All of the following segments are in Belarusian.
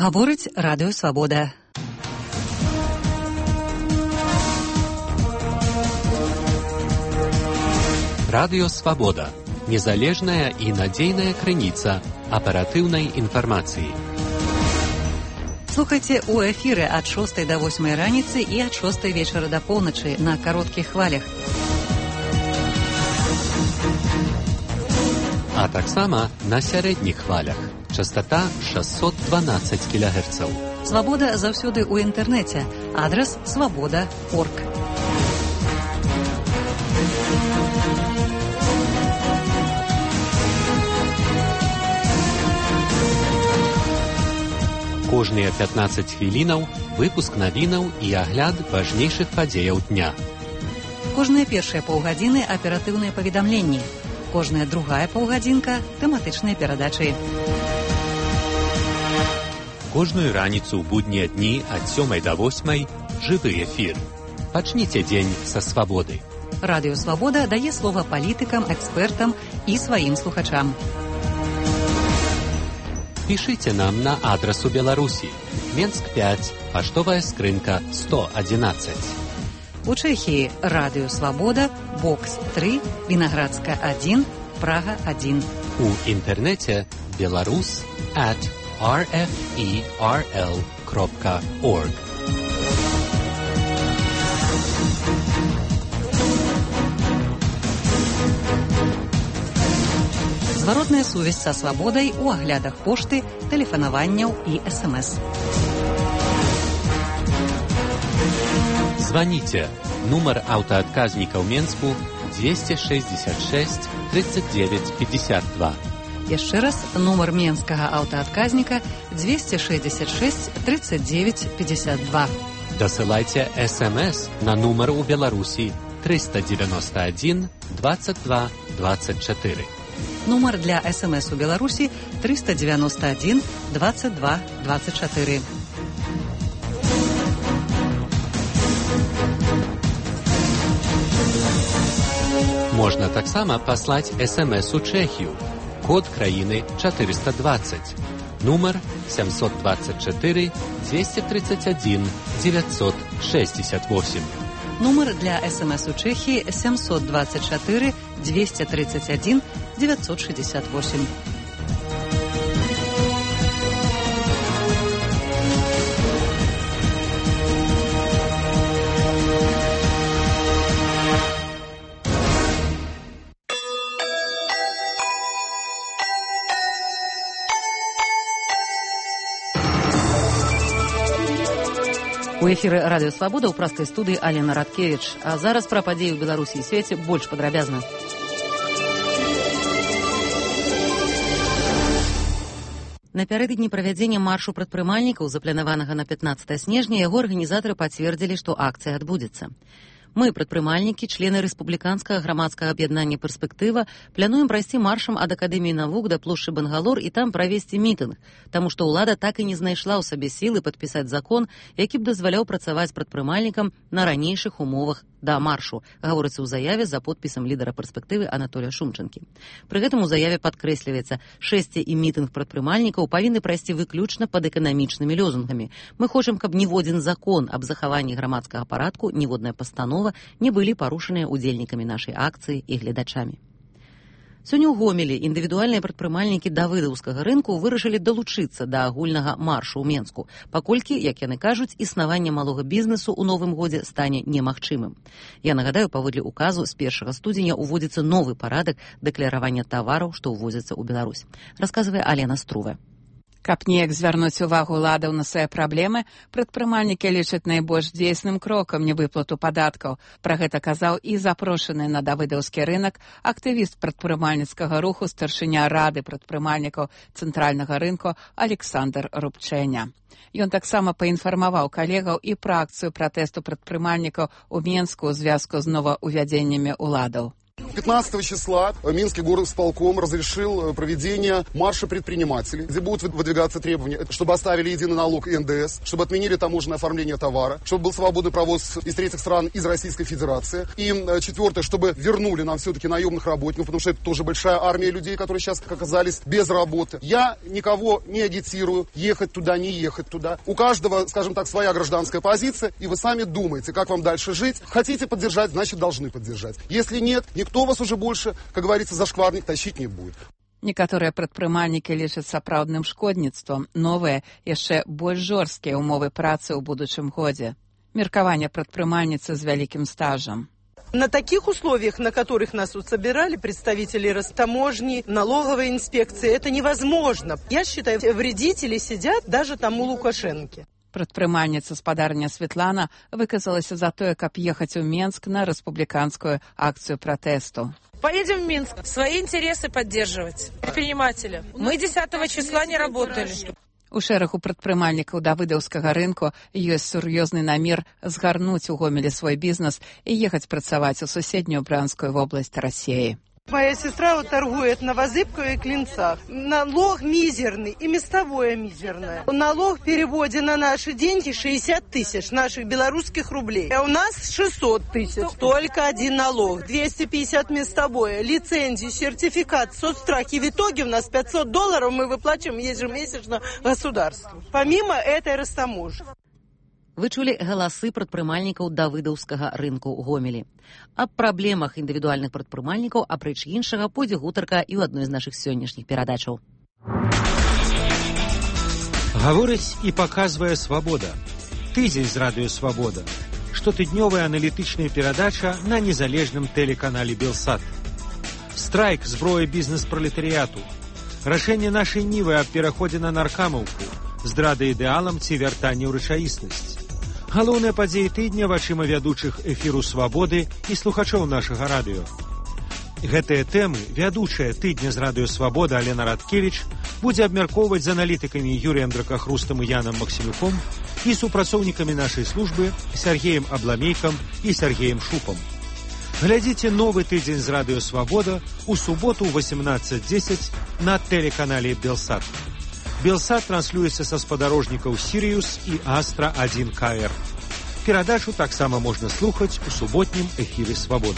Гаворыць Радыё Свабода. Радыё Свабода. Незалежная і надзейная крыніца аператыўнай інфармацыі. Слухайце у эфіры ад 6 до 8 раніцы і ад 6 вечара да поўначы на кароткіх хвалях. А таксама на сярэдніх хвалях. Частота 612 кГц. Свабода заўсёды ў інтэрнэце. Адрас свабода.орг. Кожныя 15 хвілінаў выпуск навінаў і агляд важнейшых падзеяў дня. Кожныя першыя паўгадзіны аператыўныя паведамленні. Кожная другая паўгадзінка тэматычныя перадачы. Кожную раніцу ў буднія дні ад 7 до 8 жывы эфір. Пачніце дзень са свабоды. Радыё Свабода дае слова палітыкам, экспертам і сваім слухачам. Пішыце нам на адрас у Беларусі. Менск 5, паштовая скрынка 111. У Чэхіі Радыё Свабода, Бокс 3, Вінаградска 1, Прага 1. У інтэрнэце belarus@rferl.org. Зваротная сувязь са свабодай у аглядах пошты, тэлефанаванняў і СМС. Званіце. Нумар аўтаадказніка ў Менску 266 39 52. Яшчэ раз, нумар менскага аўтаадказніка 266 39 52. Дасылайце СМС на нумар у Беларусі 391 22 24. Нумар для СМС у Беларусі 391 22 24. Можна таксама паслаць СМС у Чэхію. Код краіны 420. Нумар 724 231 968. Нумар для СМС у Чэхіі 724 231 968. У эфіры Радыё Свабода ў праскай студыі Алена Радкевіч. А зараз пра падзеі ў Беларусі і свеце больш падрабязна. Напярэдадні правядзення маршу прадпрымальнікаў, запланаванага на 15 снежня, яго арганізатары пацвердзілі, што акцыя адбудзецца. Мы, прадпрымальнікі, члены рэспубліканскага грамадскага аб'яднання «Перспектыва», плануем прайсці маршам ад Акадэміі навук да плошчы Бангалор і там правесці мітынг, таму што ўлада так і не знайшла ў сабе сілы падпісаць закон, які б дазваляў працаваць прадпрымальнікам на ранейшых умовах да маршу, гаворыцца ў заяве за подпісам лідара «Перспектывы» Анатолія Шумчанкі. Пры гэтым у заяве падкрэсліваецца, шэсце і мітынг прадпрымальнікаў павінны прайсці выключна пад эканамічнымі лёзунгамі. Мы хочам, каб ніводзін закон аб захаванні грамадскага парадку, ніводная пастанова не былі парушаныя удзельнікамі нашай акцыі і гледачамі. Сёння ў Гомелі індывідуальныя прадпрымальнікі давыдаўскага рынку вырашылі далучыцца да агульнага маршу ў Менску, паколькі, як яны кажуць, існаванне малога бізнесу ў новым годзе стане немагчымым. Я нагадаю, паводле указу з 1 студзеня ўводзіцца новы парадак дэкларавання тавараў, што ўвозяцца ў Беларусь. Расказвае Алена Струве. Каб неяк звярнуць увагу ўладаў на свае праблемы, прадпрымальнікі лічаць найбольш дзейсным крокам невыплату падаткаў. Пра гэта казаў і запрошаны на давыдаўскі рынак актывіст прадпрымальніцкага руху, старшыня рады прадпрымальнікаў цэнтральнага рынку Александр Рубчэня. Ён таксама паінфармаваў калегаў і пра акцыю пратэсту прадпрымальнікаў у Менску ў звязку з новаўвядзеннямі ўладаў. 15 числа Минский горосполком разрешил проведение марша предпринимателей, где будут выдвигаться требования, чтобы оставили единый налог и НДС, чтобы отменили таможенное оформление товара, чтобы был свободный провоз из третьих стран, из Российской Федерации. И четвертое, чтобы вернули нам все-таки наемных работников, потому что это тоже большая армия людей, которые сейчас оказались без работы. Я никого не агитирую ехать туда, не ехать туда. У каждого, скажем так, своя гражданская позиция, и вы сами думаете, как вам дальше жить. Хотите поддержать, значит, должны поддержать. Если нет, никто вас уже больше, как говорится, за шкварник тащить не будет. Некаторыя прадпрымальнікі лічаць сапраўдным шкодніцтвам новыя, яшчэ больш жорсткія ўмовы працы ў будучым годзе. Меркаванне прадпрымальніцы з вялікім стажам. На таких условиях, на которых нас вот собирали представители Ростаможни, налоговой инспекции, это невозможно. Я считаю, вредители сидят даже там у Лукашенки. Прадпрымальніца спадарня Светлана выказалася за тое, каб ехаць у Менск на рэспубліканскую акцыю пратэсту. Поедем в Минск, свои интересы поддерживать. Предпринимателя. Мы 10 числа не работали. У шэрагу прадпрымальнікаў давыдаўскага рынку ёсць сур'ёзны намер згарнуць у Гомелі свой бізнес і ехаць працаваць у суседнюю Брянскую вобласць Рассіі. Моя сестра вот торгует на Возыбкове и Клинцах. Налог мизерный и местовое мизерное. Налог в переводе на наши деньги 60 тысяч наших белорусских рублей. А у нас 600 тысяч. Только один налог. 250 местовое. Лицензии, сертификат, соцстрахи. В итоге у нас $500 мы выплачиваем ежемесячно государству. Помимо этой Ростаможни. Вы чулі галасы прадпрымальнікаў давыдаўскага рынку ў Гомелі. Аб праблемах індывідуальных прадпрымальнікаў, апрэч іншага, пойдзе гутарка і ў адной з нашых сённяшніх перадачаў. Гаворыць і паказвае «Свабода». Тыдзень з радыё «Свабода». Штотыднёвая аналітычная перадача на незалежным тэлеканале «Белсат». Страйк зброя бізнес-пралетарыяту. Рашэнне нашай нівы аб пераходзе на наркамаўку. Здрада ідэалам ці вяртанне ў рэчаіснасць. Галоўныя падзеі тыдня вачыма вядучых эфіру «Свабоды» і слухачоў нашага радыё. Гэтыя тэмы вядучая тыдня з радыё «Свабода» Алена Радкевіч будзе абмяркоўваць з аналітыкамі Юрыем Дракахрустам і Янам Максімюком і супрацоўнікамі нашай службы Сергеем Абламейкам і Сергеем Шупам. Глядзіце новы тыдзень з радыё «Свабода» у суботу ў 18:10 на тэлеканале «Белсат». «Белсат» транслюецца са спадарожнікаў «Сіриус» і «Астра-1КР». Перадачу таксама можна слухаць у суботнім эфіры «Свабоды».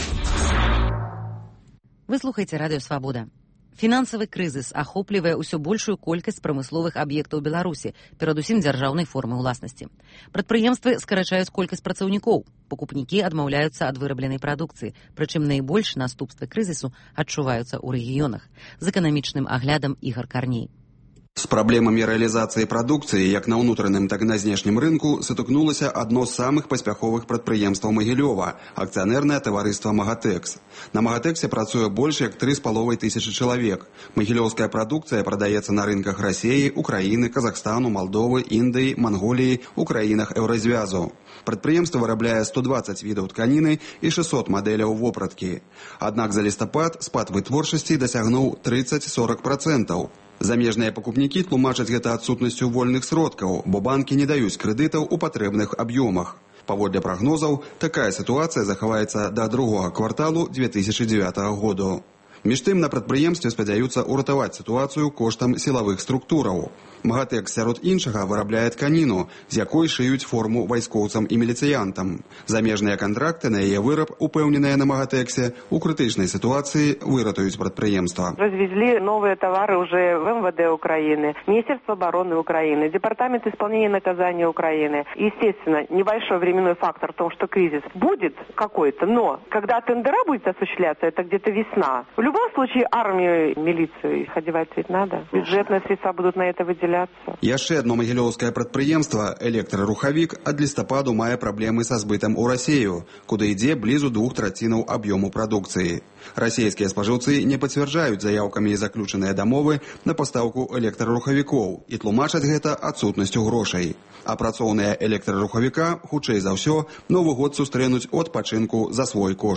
Вы слухаеце радыё «Свабода». Фінансавы крызіс ахоплівае ўсё большую колькасць прамысловых аб'ектаў Беларусі, перадусім дзяржаўнай формы ўласнасці. Прадпрыемствы скарачаюць колькасць працаўнікоў, пакупнікі адмаўляюцца ад вырабленай прадукцыі, прычым найбольш наступствы крызісу адчуваюцца ў рэгіёнах. З эканамічным аглядам Ігар Карней. З праблемамі рэалізацыі прадукцыі як на ўнутраным, так і на знешнім рынку сутыкнулася адно з самых паспяховых прадпрыемстваў Магілёва – акцыянернае таварыства «Магатэкс». На «Магатэксе» працуе больш як 3500 чалавек. Магілёўская прадукцыя прадаецца на рынках Расіі, Украіны, Казахстану, Малдовы, Індыі, Манголіі, у краінах Еўразвязу. Прадпрыемства вырабляе 120 відаў тканіны і 600 мадэляў вопраткі. Аднак за лістапад спад вытворчасці дасягнуў 30-40%. Замежныя пакупнікі тлумачаць гэта адсутнасцю вольных сродкаў, бо банкі не даюць крэдытаў у патрэбных аб'ёмах. Паводле прагнозаў, такая сітуацыя захаваецца да другога кварталу 2009 году. Між тым на прадпрыемстве спадзяюцца ўратаваць сітуацыю коштам сілавых структураў. «Магатэкс» сярод іншага вырабляе тканіну, з якой шыюць форму вайскоўцам і міліцыянтам. Замежныя кантракты на яе выраб, упэўненыя на «Магатэксе», у крытычнай ситуации выратуюць прадпрыемства. Развезли новые товары уже в МВД Украины, Министерство обороны Украины, Департамент исполнения наказания Украины. Естественно, небольшой временной фактор в том, что кризис будет какой-то, но когда тендера будет осуществляться, это где-то весна. В любом случае армию, милицию одевать ведь надо. Бюджетные средства будут на это выделяться. Яшчэ одно магілёўскае прадпрыемства «Электрарухавік» ад лістападу мае праблемы са збытам у Расію, куды ідзе блізу 2/3 аб'ёму прадукцыі. Расійскія спажыўцы не пацвярджаюць заяўкамі заключаныя дамовы на пастаўку электрарухавікоў і тлумачаць гэта адсутнасцю грошай. А працоўныя электрарухавіка, хутчэй за ўсё, Новы год сустрэнуць у адпачынку за свой кошт.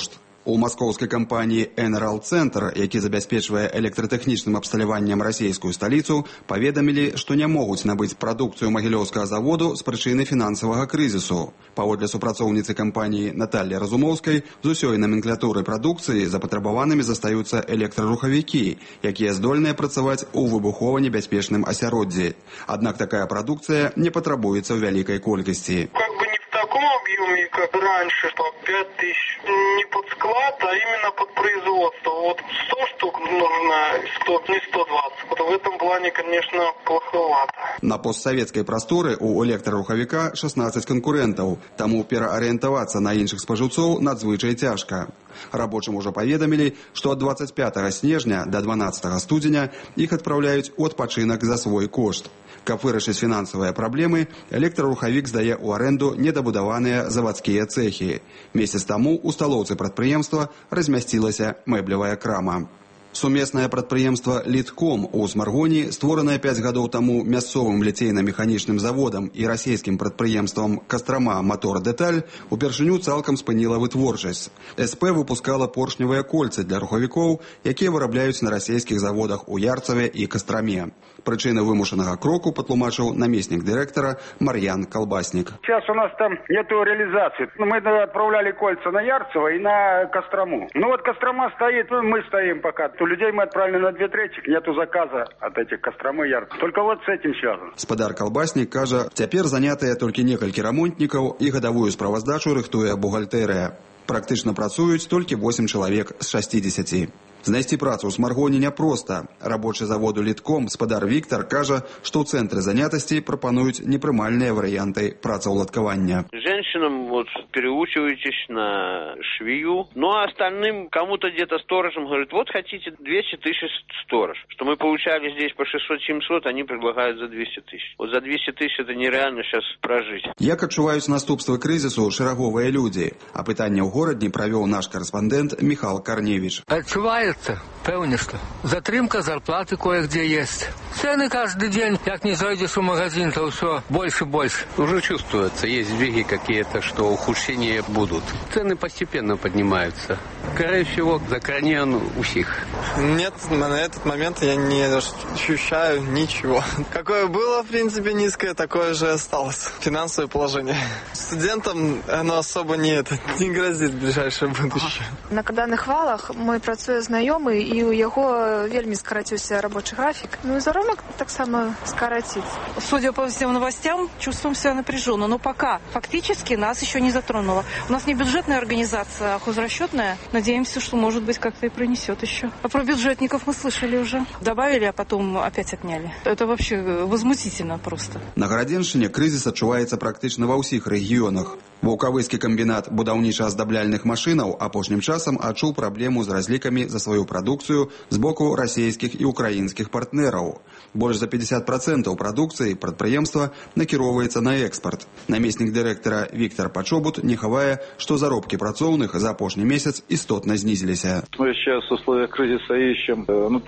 У маскоўскай кампаніі «Энерал Центр», які забяспечвае электратэхнічным абсталяваннем расійскую сталіцу, паведамілі, што не могуць набыць прадукцыю магілёўскага заводу з прычыны фінансавага крызісу. Паводле супрацоўніцы кампаніі Наталлі Разумоўскай, з усёй наменклатуры прадукцыі запатрабаванымі застаюцца электрарухавікі, якія здольныя працаваць у выбухова-небяспечным асяроддзі. Аднак такая прадукцыя не патрабуецца ў вялікай колькасці. В таком объеме, как раньше, по 5 тысяч, не под склад, а именно под производство. Вот 100 штук нужно, не 120. Вот в этом плане, конечно, плоховато. На постсоветской прасторы у электрарухавіка 16 конкурентаў, таму пераарыентавацца на іншых спажыўцоў надзвычай цяжка. Рабочым ужо паведамілі, што ад 25 снежня до 12 студзеня іх адпраўляюць у адпачынак за свой кошт. Каб вырашыць фінансавыя праблемы, электрарухавік здае ў арэнду недабудаваныя завадскія цэхі. Месяц таму у сталоўцы прадпрыемства размясцілася мэблевая крама. Сумеснае прадпрыемства «Літком» у Смаргоні, створанае 5 гадоў таму мясцовым ліцейна-механічным заводам і расійскім прадпрыемствам «Кастрама Мотор Деталь», упершыню цалкам спыніла вытворчасць. СП выпускала поршневыя кольцы для рухавікоў, якія вырабляюць на расійскіх заводах у Ярцаве і Кастраме. Причина вымушенного кроку патлумачыў наместник директора Марьян Колбасник. Сейчас у нас там нету реализации. Мы отправляли кольца на Ярцево и на Кострому. Ну вот Кострома стоит, мы стоим пока. У людей мы отправили на 2/3, нету заказа от этих Костромы и Ярцева. Только вот с этим связано. Спадар Колбасник кажа, цяпер занятыя толькі некалькі рамонтнікаў і гадавую справаздачу рыхтуе бухгалтэрыя. Практычна працуюць толькі 8 чалавек з 60. Знайсці працу ў Смаргоне няпроста. Рабочы заводу «Літком» спадар Віктор кажа, што ў цэнтры занятасці прапануюць непрымальныя варыянты працаўладкавання. Женщинам вот переучиваетесь на швею, ну а остальным кому-то где-то сторожем говорят, вот хотите 200 тысяч сторож. Что мы получали здесь по 600-700, они предлагают за 200 тысяч. Вот за 200 тысяч это нереально сейчас прожить. Як адчуваюць наступствы крызісу шэраговыя людзі? Апытанне ў горадні правёў наш корэспандэнт Михал Корневич. Адчуваецца, пэўне, што затрымка зарплаты кое-где есть. Цены каждый день, как не зайдешь в магазин, то все больше и больше. Уже чувствуется, есть сдвиги какие-то, что ухудшения будут. Цены постепенно поднимаются. Скорее всего, закранен у всех. Нет, на этот момент я не ощущаю ничего. Какое было, в принципе, низкое, такое же осталось. Финансовое положение. Студентам оно особо не грозит в ближайшее будущее. На каданых валах мой працуе знаёмы, і у яго вельмі скараціўся рабочий график. Ну и заробак так само скоротится. Судя по всем новостям, чувствуем себя напряженно. Но пока фактически нас еще не затронуло. У нас не бюджетная организация, а хозрасчетная. Надеемся, что, может быть, как-то и пронесет еще. А про бюджетников мы слышали уже. Добавили, а потом опять отняли. Это вообще возмутительно просто. На Гарадзеншчыне крызіс адчуваецца практычна ва ўсіх рэгіёнах. Ваўкавыскі камбінат будаўніча-аздабляльных машынаў апошнім часам адчуў праблему з разлікамі за сваю прадукцыю з боку расійскіх і украінскіх партнераў. Больш за 50% прадукцыі прадпрыемства накіроўваецца на экспарт. Намеснік дырэктара Віктор Пачобут не хавае, што заробкі працоўных за апошні месяц істотна знизилися. Мы сейчас в условиях кризиса ищем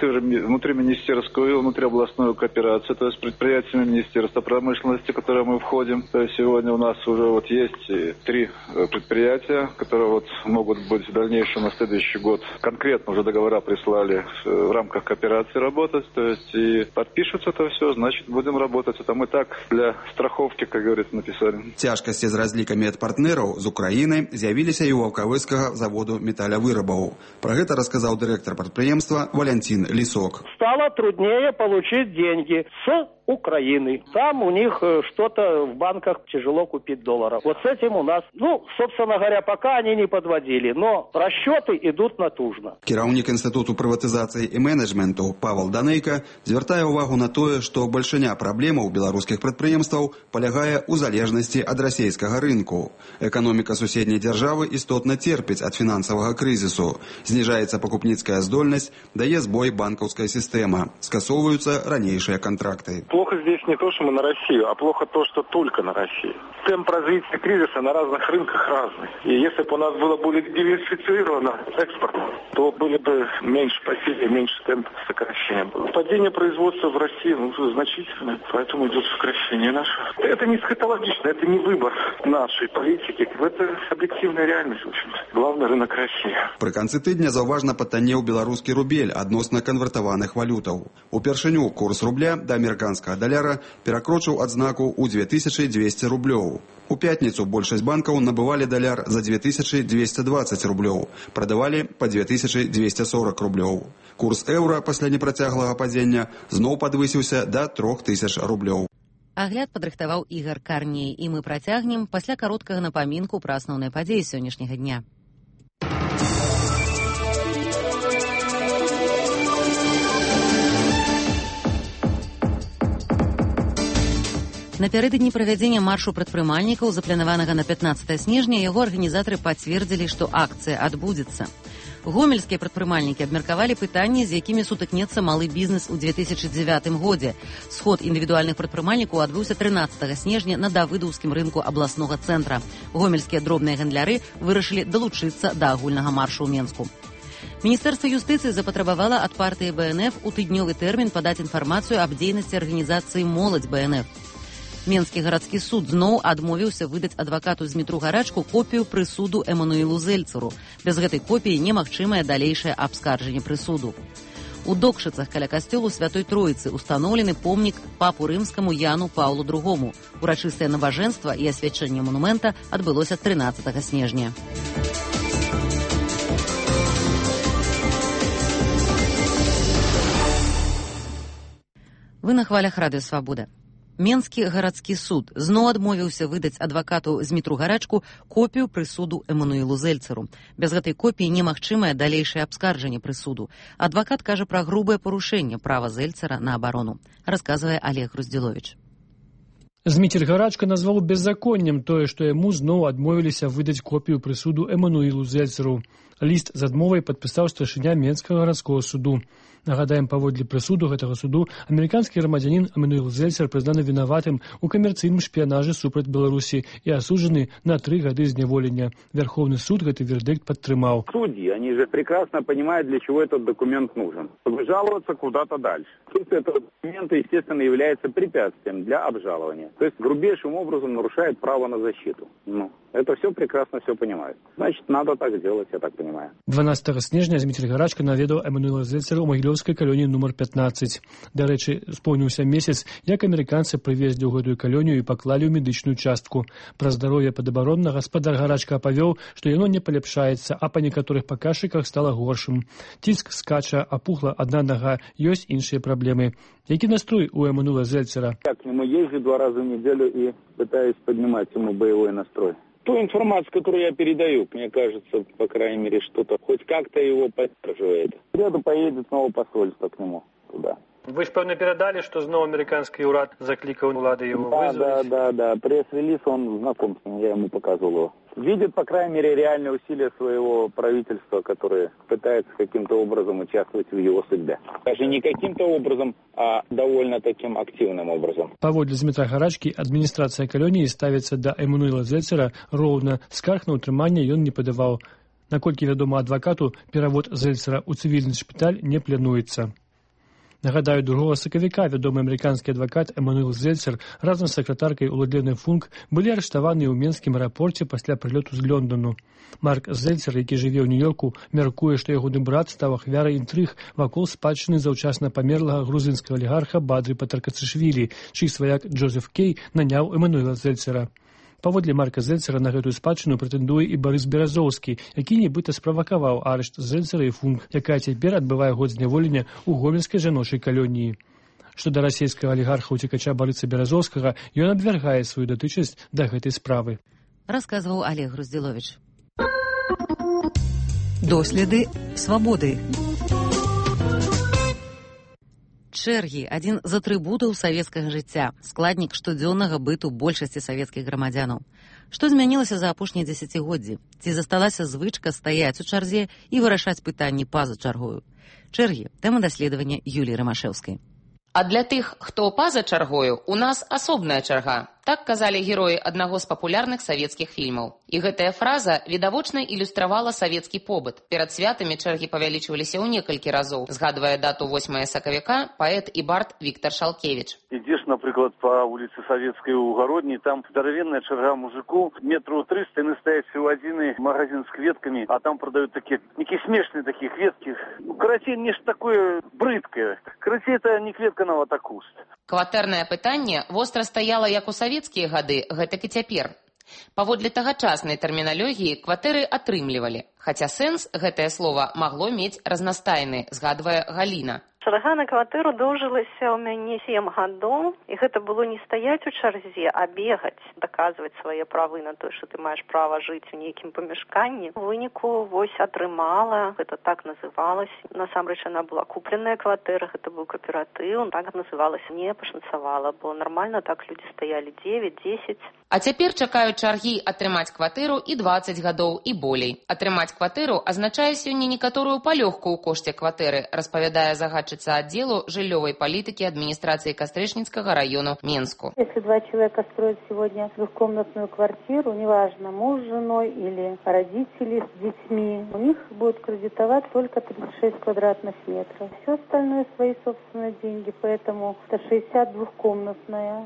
внутриминистерскую и внутриобластную кооперацию, то есть предприятиями Министерства промышленности, в которое мы входим. То есть сегодня у нас уже вот есть 3 предприятия, которые вот могут быть в дальнейшем на следующий год. Конкретно уже договора прислали в рамках кооперации работать, то есть и подпишутся это все, значит будем работать. Это мы так для страховки, как говорится, написали. Цяжкасці з разлікамі ад партнераў з Украіны з'явіліся і ў ваўкавыскага заводу металлявырабаў. Про гэта расказаў дырэктар прадпрыемства Валентин Лисок. Стало труднее получить деньги с Украины. Там у них что-то в банках тяжело купить долларов. Вот с этим у нас, собственно говоря, пока они не подводили, но расчеты идут натужно. Кіраўнік Інстытуту прыватызацыі і менеджменту Павел Данейка звяртае ўвагу на тое, што бальшыня праблемаў беларускіх прадпрыемстваў палягае ў залежнасці ад расійскага рынку. Эканоміка суседняй дзяржавы істотна церпіць ад фінансавага крызісу. Зніжаецца пакупніцкая здольнасць, дае збой банкаўская сістэма, скасоўваюцца ранейшыя кантракты. Плохо здесь не то, что мы на Россию, а плохо то, что только на Россию. Темп развития кризиса на разных рынках разный. И если бы у нас было более диверсифицировано экспорт, то были бы меньше потерь, меньше темп сокращения. Падение производства в России значительное, поэтому идет сокращение наше. Это не эсхатологично, это не выбор нашей политики. Это объективная реальность, в общем-то. Главный рынок России. Пры канцы тыдня заўважна патаннеў беларускі рубель адносна канвертаваных валютаў. Упершыню курс рубля да амерыканскага даляра перакрочыў адзнаку ў 2200 рублёў. У пятніцу большасць банкаў набывалі даляр за 2220 рублёў, прадавалі па 2240 рублёў. Курс еўра пасля непрацяглага падзення зноў падвысіўся да 3000 рублёў. Агляд падрыхтаваў Ігар Карней, і мы працягнем пасля кароткага напамінку пра асноўныя падзеі сённяшняга дня. Напярэдадні правядзення маршу прадпрымальнікаў, запланаванага на 15 снежня, яго арганізатары пацвердзілі, што акцыя адбудзецца. Гомельскія прадпрымальнікі абмеркавалі пытанні, з якімі сутыкнецца малы бізнес у 2009 годзе. Сход індывідуальных прадпрымальнікаў адбыўся 13 снежня на давыдаўскім рынку абласнога цэнтра. Гомельскія дробныя гандляры вырашылі далучыцца да агульнага маршу ў Менску. Міністэрства юстыцыі запатрабавала ад партыі БНФ у тыднёвы тэрмін падаць інфармацыю аб дзейнасці арганізацыі «Моладзь БНФ». Менскі гарадскі суд зноў адмовіўся выдаць адвакату Змітру Гарачку копію прысуду Эмануілу Зельцеру. Без гэтай копіі немагчымае далейшае абскарджанне прысуду. У Докшыцах каля касцёлу Святой Троіцы устаноўлены помнік папу рымскаму Яну Паўлу II. Урачыстае набажэнства і асвячэнне манумента адбылося 13 снежня. Вы на хвалях Радыё Свабода. Менскі гарадскі суд зноў адмовіўся выдаць адвакату Змітру Гарачку копію прысуду Эмануілу Зельцеру. Без гэтай копіі немагчымае далейшае абскарджанне прысуду. Адвакат кажа пра грубае парушэнне права Зельцера на абарону, расказвае Олег Груздзіловіч. Зміцер Гарачка назваў беззаконнем тое, што яму зноў адмовіліся выдаць копію прысуду Эмануілу Зельцеру. Ліст з адмовай падпісаў старшыня Менскага гарадскога суду. Нагадаем, паводле прысуду гэтага суду амерыканскі грамадзянін Эмануіл Зельцер прызнаны вінаватым у камерцыйным шпіянажы супраць Беларусі і асуджаны на 3 гады зняволення. Верховны суд гэты вердикт подтрымал. Судьи, они же прекрасно понимают, для чего этот документ нужен. Чтобы жаловаться куда-то дальше. Тут этот документ, естественно, является препятствием для обжалования. То есть грубейшим образом нарушает право на защиту. Это все прекрасно все понимают. Значит, надо так делать, я так понимаю. 12 снежня Зміцер Гарачка наведаў Эмануіла Зельцера ў Магілёўскай калоніі нумар 15. Дарэчы, споўніўся месяц, як амерыканцы прывезлі ў гэтую калонію і паклалі ў медычную частку. Пра здароўе падабаронна гаспадар Гарачка апавёў, што яно не паляпшаецца, а па некаторых паказчыках стала горшым. Ціск скача, апухла адна нага, ёсць іншыя праблемы. Які настрой у Эмануіла Зельцера? Я к нему езжу 2 раза в неделю и пытаюсь поднимать ему боевой настрой. Ту информацию, которую я передаю, мне кажется, по крайней мере, что-то хоть как-то его поддерживает. В среду поедет снова посольство к нему туда. Вы ж, певно, передали, что снова американский уряд закликал улады его вызвать? Да. Пресс-релиз, он знаком с ним, я ему показывал его. Видит, по крайней мере, реальные усилия своего правительства, которое пытается каким-то образом участвовать в его судьбе. Даже не каким-то образом, а довольно таким активным образом. Паводле Змітра Гарачкі, адміністрацыя калоніі ставіцца да Эмануіла Зельцера роўна. Скарг на ўтрыманне ён не падаваў. Наколькі вядома адвакату, перавод Зельцера ў цывільны шпіталь не плануецца. Нагадаю, 2 сакавіка вядомы амерыканскі адвакат Эмануіл Зельцер разам з сакратаркай Уладленай Функ былі арыштаваны ў Менскім аэрапорце пасля прылёту з Лондону. Марк Зельцер, які жыве ў Нью-Йорку, мяркуе, што ягоны брат стаў ахвярай інтрыг вакол спадчыны заўчасна памерлага грузінскага алігарха Бадры Патаркацышвілі, чый сваяк Джозеф Кей наняў Эмануіла Зельцера. Паводле Марка Зельцера на гэтую спадчыну прэтэндуе і Барыс Беразоўскі, які нібыта справакаваў арышт Зельцера і Функ, якая цяпер адбывае год зняволення ў гомельскай жаночай калоніі. Што да расійскага алігарха-уцекача Барыса Беразоўскага, ён абвяргае сваю датычнасць да гэтай справы. Расказваў Олег Груздзіловіч. Доследы свабоды. Чэргі – адзін з атрыбутаў савецкага жыцця, складнік штодзённага быту большасці савецкіх грамадзянаў. Што змянілася за апошнія дзесяцігоддзі? Ці засталася звычка стаяць у чарзе і вырашаць пытанні па-за чаргою? Чэргі – тэма даследавання Юліі Рамашэўскай. А для тых, хто па-за чаргою, у нас асобная чарга. Так казалі героі аднаго з папулярных савецкіх фільмаў. І гэтая фраза відавочна ілюстравала савецкі побыт. Перад святамі чэргі павялічваліся ў некалькі разоў. Згадвае дату 8 сакавіка паэт і бард Віктор Шалкевіч. Ідзеш, напрыклад, па вуліцы Савецкай у Гародні, там здаравенная чарга мужикоў, метраў 300, яны стаяць у адзіны магазин з кветкамі, а там прадаюць такія, нейкія смешныя такія кветкі. Карацей, нешта такое брыдкае. Карацей, это не кветка нават, а куст. Кватэрнае пытанне востра стаяла як у савецкія гады, гэтак і цяпер. Паводле тагачаснай тэрміналогіі кватэры атрымлівалі, хаця сэнс гэтае слова магло мець разнастайны, згадвае Галіна. Чарга на кватэру доўжылася ў мяне 7 гадоў, і гэта было не стаяць у чарзе, а бегаць, даказваць свае правы на тое, што ты маеш права жыць у нейкім памяшканні. У выніку вось атрымала, гэта так называлася. Насамрэч яна была купленая кватэра, гэта быў кааператыў, так называлася, не пашанцавала, бо нармальна так людзі стаялі 9-10. А цяпер чакаюць чаргі атрымаць кватэру і 20 гадоў і болей. Атрымаць кватэру азначае сёння некаторую палёгку ў кошце кватэры, распавядае загадчыца аддзелу жыллёвай палітыкі адміністрацыі Кастрычніцкага району Менску. Если 2 человека строят сегодня двухкомнатную квартиру, неважно, муж с женой или родители с детьми, у них будет кредитовать только 36 квадратных метров. Все остальное свои собственные деньги, поэтому это 62-комнатная,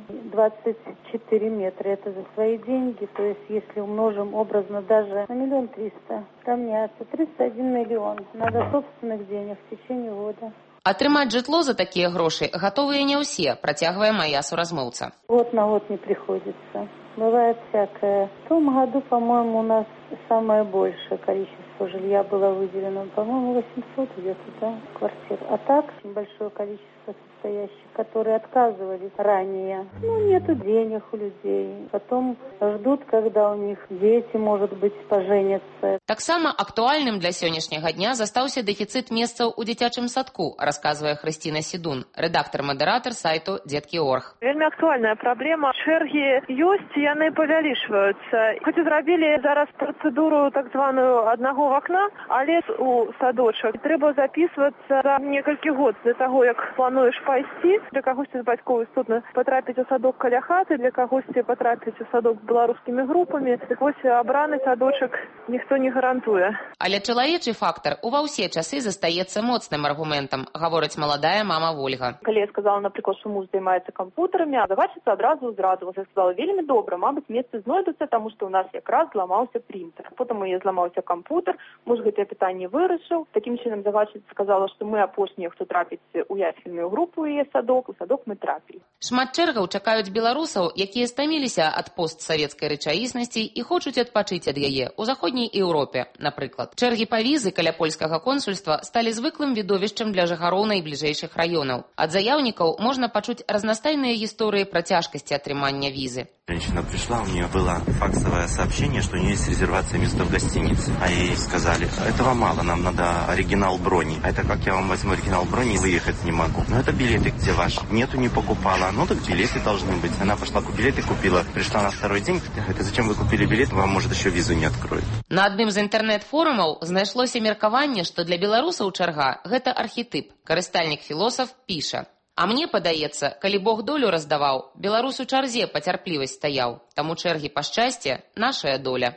24 метра, это за свои деньги, то есть если умножим образно даже на 1 300 000, равняется 31 миллион. Надо собственных денег в течение года. Атрымаць жытло за такія грошы гатовыя не ўсе, працягвае мая суразмоўца. Год на год не приходится. Бывает всякое. В том году, по-моему, у нас самое большее количество жилья было выделено. По-моему, 800 где-то, да, квартир. А так, очень большое количество состоящих, которые отказывались ранее. Нету денег у людей. Потом ждут, когда у них дети, может быть, поженятся. Таксама актуальным для сённяшняга дня застаўся дэфіцыт месцаў у дзіцячым садку, расказвае Хрысціна Сідун, рэдактар-мадэратар сайту Дзеткі.орг. Вельмі актуальная праблема. Чэргі ёсць, яны павялічваюцца. Хоць і зрабілі зараз працэдуру так званую аднаго вакна, але у садочак трэба запісвацца за некалькі год для таго, як плануеш пайсці. Для кагосьці з бацькоў істотна патрапіць у садок каля хаты, для кагосьці патрапіць у садок з беларускімі групамі. Так вось абраны садочак ніхто не гарантуе. Але чалавечы фактар ува ўсе часы застаецца моцным аргументам, гаворыць маладая мама Вольга. Калі я сказала, напрыклад, што муж займаецца кампутарамі, а завачыца адразу ўзрадзілася. Я сказала, вельмі добра, мабыць, месцы знойдуцца, таму што ў нас якраз зламаўся принтер. Потым у яе зламаўся кампутар, муж гэтае пытанне вырашыў. Такім чынам завачыца сказала, што мы апошнія, хто трапіць у ясельную групу яе садок, у садок мы трапілі. Шмат чэргаў чакаюць беларусаў, якія стаміліся ад постсавецкай рэчаіснасці і хочуць адпачыць ад яе ў заходняй Еўропе, напрыклад. Чэргі па візы каля польскага консульства сталі звыклым відовішчам для жыхароў найбліжэйшых раёнаў. Ад заяўнікаў можна пачуць разнастайныя гісторыі пра цяжкасці атрымання візы. Женщина пришла, у нее было факсовое сообщение, что у нее есть резервация места в гостинице. А ей сказали, этого мало, нам надо оригинал брони. А это как я вам возьму оригинал брони и выехать не могу. Но это билеты, где ваш? Нету, не покупала. Ну так билеты должны быть. Она пошла, билеты купила. Пришла на второй день, это зачем вы купили билет, вам, может, еще визу не откроют. На адным з інтэрнэт-форумаў знайшлося меркаванне, што для беларусаў чарга – гэта архетып. Карыстальнік-філосаф піша. А мне падаецца, калі Бог долю раздаваў, беларус у чарзе пацярплівасць стаяў. Таму чэргі па шчасце – нашая доля.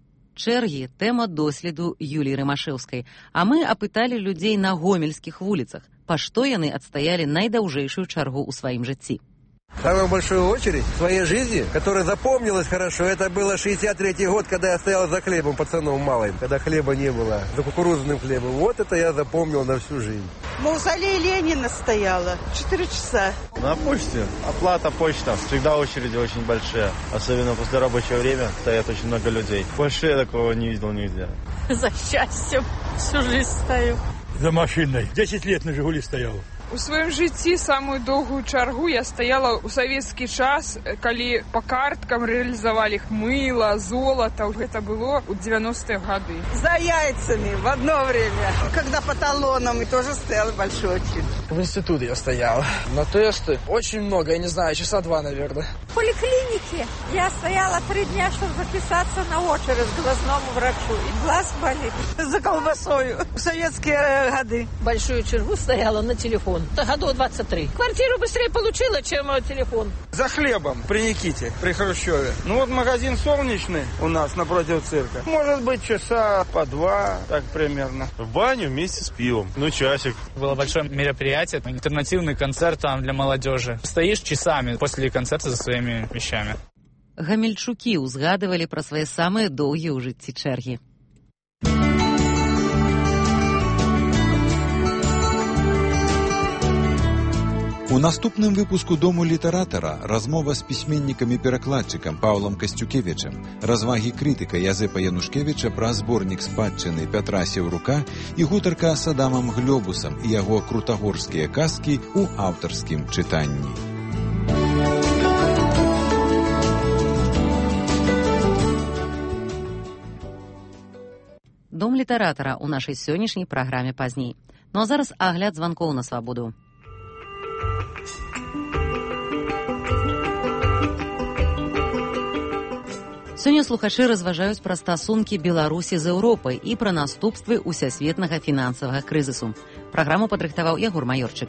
Чэргі – тэма доследу Юліі Рымашэўскай. А мы апыталі людзей на гомельскіх вуліцах, па што яны адстаялі найдаўжэйшую чаргу ў сваім жыцці. Самую большую очередь в своей жизни, которая запомнилась хорошо, это было 63-й год, когда я стоял за хлебом пацаном малым, когда хлеба не было, за кукурузным хлебом. Вот это я запомнил на всю жизнь. Мавзолей Ленина стояла 4 часа. На почте. Оплата почта. Всегда очереди очень большие. Особенно после рабочего времени стоят очень много людей. Больше я такого не видел нигде. За счастьем всю жизнь стою. За машиной. 10 лет на «Жигули» стоял. У сваім жыцці самую доўгую чаргу я стаяла ў савецкі час, калі па карткам рэалізавалі мыла, золата. Гэта было ў 90-е гады. За яйцами в одно время. Когда по талонам, и тоже стояла большой очередь. В институте я стоял. На тесты очень много, я не знаю, часа 2, наверное. В поликлинике я стояла 3 дня, чтобы записаться на очередь к глазному врачу. И глаз болит. За колбасою. В советские годы. Большую чергу стояла на телефон. телефон. Это годов 23. Квартиру быстрее получила, чем телефон. За хлебом при Никите, при Хрущеве. Ну вот магазин «Солнечный» у нас напротив цирка. Может быть, часа по 2, так примерно. В баню вместе с пивом. Ну, часик. Было большое мероприятие, альтернативный концерт там для молодежи. Стоишь часами после концерта за своими вещами. Гамельчукі ўзгадывалі пра свае самыя доўгія ў жыцці чэргі. У наступным выпуску «Дому літаратара» размова з пісьменнікам і перакладчыкам Паўлам Касцюкевічам, развагі крытыка Язэпа Янушкевіча пра зборнік спадчыны Пятра Сеўрука і гутарка з Адамам Глёбусам і яго крутагорскія казкі ў аўтарскім чытанні. Дом літаратара ў нашай сённяшняй праграме пазней. Ну а зараз агляд званкоў на свабоду. Сёння слухачы разважаюць пра стасункі Беларусі з Еўропай і пра наступствы усесветнага фінансавага крызісу. Праграму падрыхтаваў Ягор Маёрчык.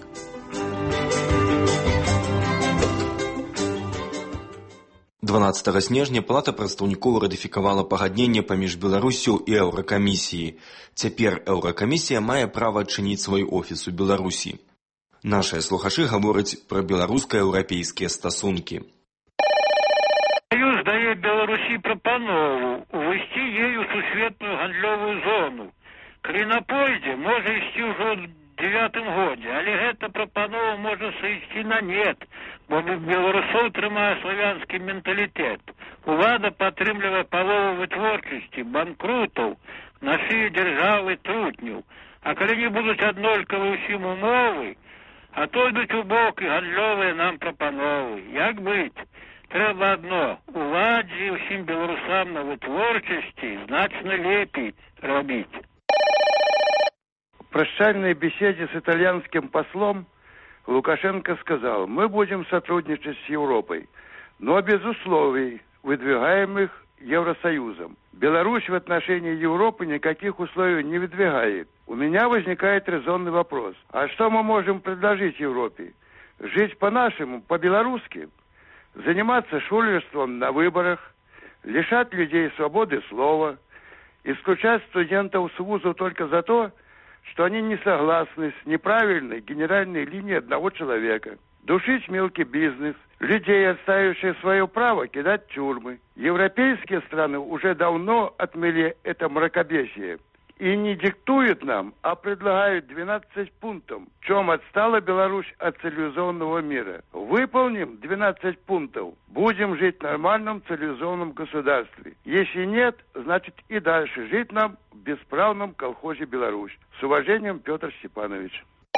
Снежня Палата прадстаўнікоў ратыфікавала пагадненне паміж Беларусю і Еўракамісіяй. Цяпер Еўракамісія мае права адчыніць свой офіс у Беларусі. Нашыя слухачы гавораць пра беларуска-еўрапейскія стасункі. Союз дае Беларусі прапанову увайсці ею сусветную гандлёвую зону. Калі на пойдзе, можа ісці ўжо ў 9-м годзе, але гэта прапанова можа сысці на нет, бо беларусоў трымае славянскі менталітэт. Улада падтрымлівае палову вытворчасці, банкрутаў, на шыі дзяржавы трутняў. А калі не будуць аднолькавы ўсім умовы, а то йдуць у бок і гандлёвыя нам прапановы. Як быць? Трэба адно, уладзе і ўсім беларусам на вытворчасці значна лепей рабіць. В прощальной беседе с итальянским послом Лукашенко сказал: мы будем сотрудничать с Европой, но без условий, выдвигаемых Евросоюзом. Беларусь в отношении Европы никаких условий не выдвигает. У меня возникает резонный вопрос. А что мы можем предложить Европе? Жить по-нашему, по-белорусски? Заниматься шулерством на выборах, лишать людей свободы слова, исключать студентов с вузов только за то, что они не согласны с неправильной генеральной линией одного человека, душить мелкий бизнес, людей, отстаивающих свое право, кидать в тюрьмы. Европейские страны уже давно отмели это мракобесие и не диктуют нам, а предлагают 12 пунктов, в чем отстала Беларусь от цивилизованного мира. Выполним 12 пунктов, будем жить в нормальном цивилизованном государстве. Если нет, значит и дальше жить нам в бесправном колхозе Беларусь. С уважением, Петр Степанович.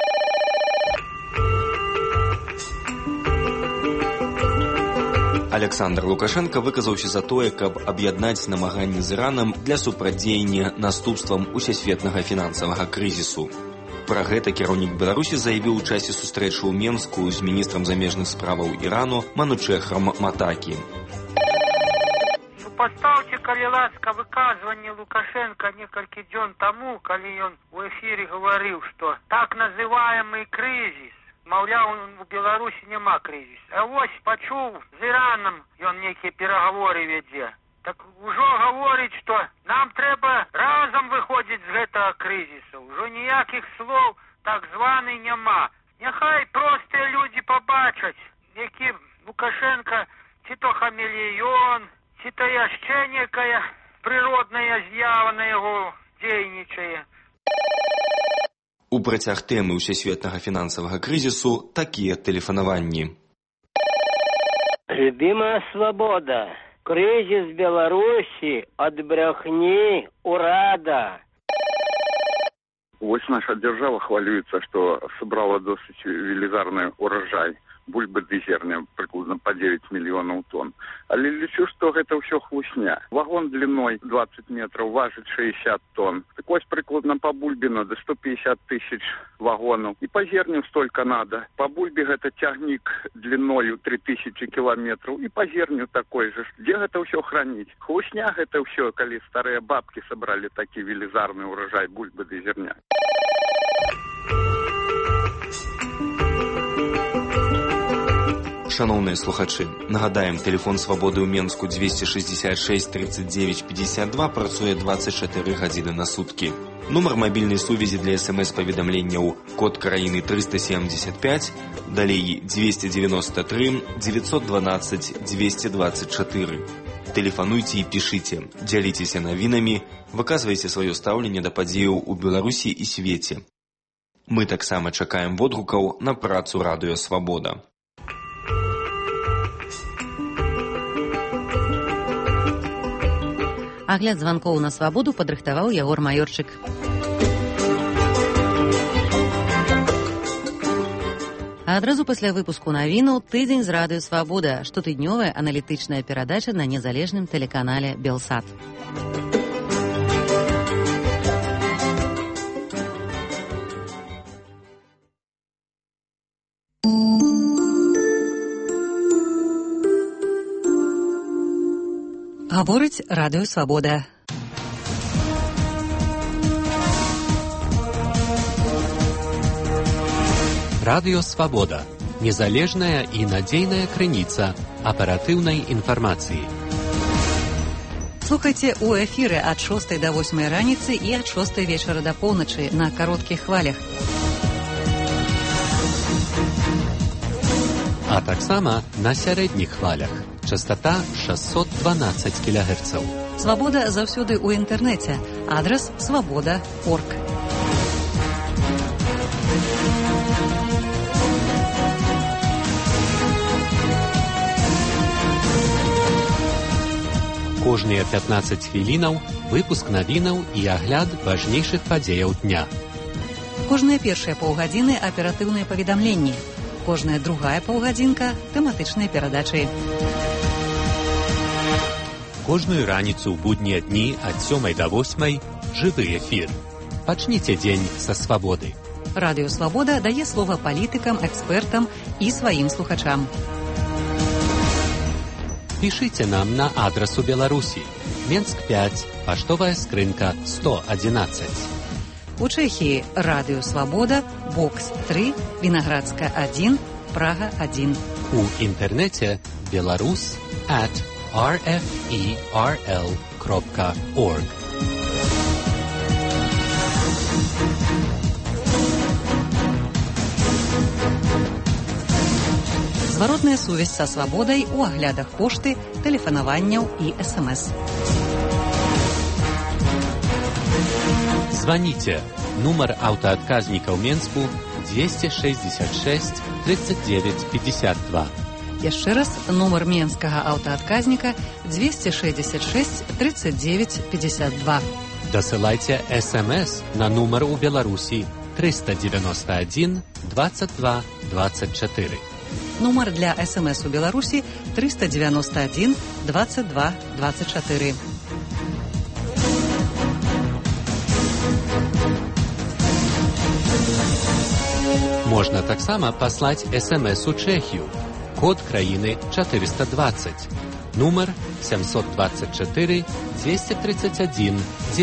Александр Лукашенко выказаўся за тое, каб аб'яднаць намаганні з Іранам для супрацьдзеяння наступствам усесветнага фінансавага крызісу. Пра гэта кіраўнік Беларусі заявіў у часе сустрэчы ў Менску з міністрам замежных справаў Ірану Манучэхрам Матакі. Супастаўце, калі ласка, выказванне Лукашенко некалькі дзён таму, калі ён у эфіры гаварыў, што так называемый крызіс, маўляў, у Беларусі няма крызісу. А вось пачуў з Іранам ён нейкія перагаворы вядзе. Так ужо гаворыць, што нам трэба разам выходзіць з гэтага крызісу. Ужо ніякіх слоў так званы няма. Няхай простыя людзі пабачаць, які Лукашенко ці то хамелеён, ці то яшчэ некая прыродная з'ява на яго дзейнічае. У працяг тэмы ўсесветнага фінансавага крызісу такія тэлефанаванні. Любимая свобода. Кризис Беларуси от брехни урада. Вось наша держава хвалюется, что собрала досыць велізарны урожай бульбы ды зерня, прыкладна по 9 миллионов тонн. Але лічу, что гэта ўсё хлусня. Вагон длиной 20 метров важит 60 тонн. Так вось прыкладна по бульбе надо 150 тысяч вагонов. И по зерню столько надо. По бульбе гэта тягник длиною 3000 километров. И по зерню такой же. Где гэта ўсё хранить? Хлусня гэта ўсё, калі старые бабки собрали такі велізарны урожай бульбы ды зерня. Шановныя слухачы, нагадаем, тэлефон свабоды ў Менску 266 39 52 працуе 24 гадзіны на суткі. Нумар мабільнай сувязі для СМС-паведамленняў код краіны 375, далей 293 912 224. Тэлефануйце і пішыце, дзяліцеся навінамі, выказвайце сваё стаўленне да падзеяў у Беларусі і свеце. Мы таксама чакаем водгукаў на працу радыё «Свабода». Агляд званкоў на свабоду падрыхтаваў Ягор Маёрчык. А адразу пасля выпуску навінаў тыдзень з радыё «Свабода», штотыднёвая аналітычная перадача на незалежным тэлеканале «Белсат». Гаворыць радыё «Свабода». Радыё «Свабода» – незалежная і надзейная крыніца аператыўнай інфармацыі. Слухайце ў эфіры ад 6 да 8 раніцы і ад 6 вечара да поўначы на кароткіх хвалях. А таксама на сярэдніх хвалях. Частота 612 кГц. Свабода заўсёды ў інтэрнэце. Адрас свабода.орг. Кожныя 15 хвілінаў выпуск навінаў і агляд важнейшых падзеяў дня. Кожныя першыя паўгадзіны аператыўныя паведамленні. Кожная другая паўгадзінка тэматычныя перадачы. Кожную раніцу ў буднія дні ад 7 да 8 жывы эфір. Пачніце дзень са свабоды. Радыё «Свабода» дае слова палітыкам, экспертам і сваім слухачам. Пішыце нам на адрас у Беларусі. Менск 5, паштовая скрынка 111. У Чэхіі радыё «Свабода», бокс 3, Вінаградска 1, Прага 1. У інтэрнэце belarus@rferl.org. Зваротная сувязь са свабодай у аглядах пошты, тэлефанаванняў і СМС. Званіце. Нумар аўтаадказніка ў Менску 266 39 52. Яшчэ раз, нумар менскага аўтаадказніка 266 39 52. Дасылайце СМС на нумар у Беларусі 391 22 24. Нумар для СМС у Беларусі 391 22 24. Можна таксама паслаць СМС у Чэхію. Код краіны 420. Нумар 724 231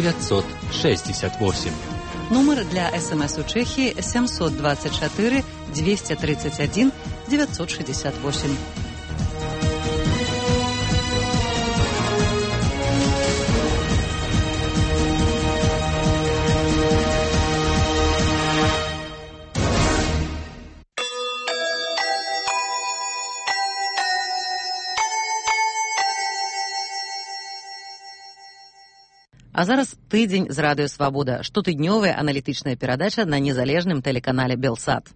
968. Нумар для СМС у Чэхіі 724 231 968. А зараз тыдзень з радыё «Свабода», штотыднёвая аналітычная перадача на незалежным тэлеканале «Белсат».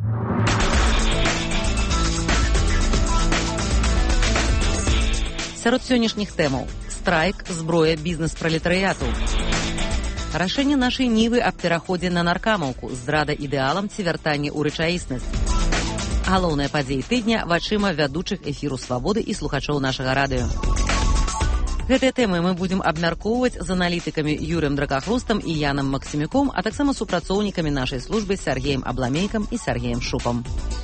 Сярод сённяшніх тэмаў: страйк, зброя, бізнес пралетарыяту. Рашэнне нашай нівы аб пераходзе на наркамаўку, здрада ідэалам ці вяртанне ў рэчаіснасць. Галоўныя падзеі тыдня вачыма вядучых эфіру «Свабоды» і слухачоў нашага радыё. Гэтыя тэмы мы будзем абмяркоўваць з аналітыкамі Юрыем Дракахрустам і Янам Максімюком, а таксама супрацоўнікамі нашай службы Сергеем Абламейкам і Сергеем Шупам.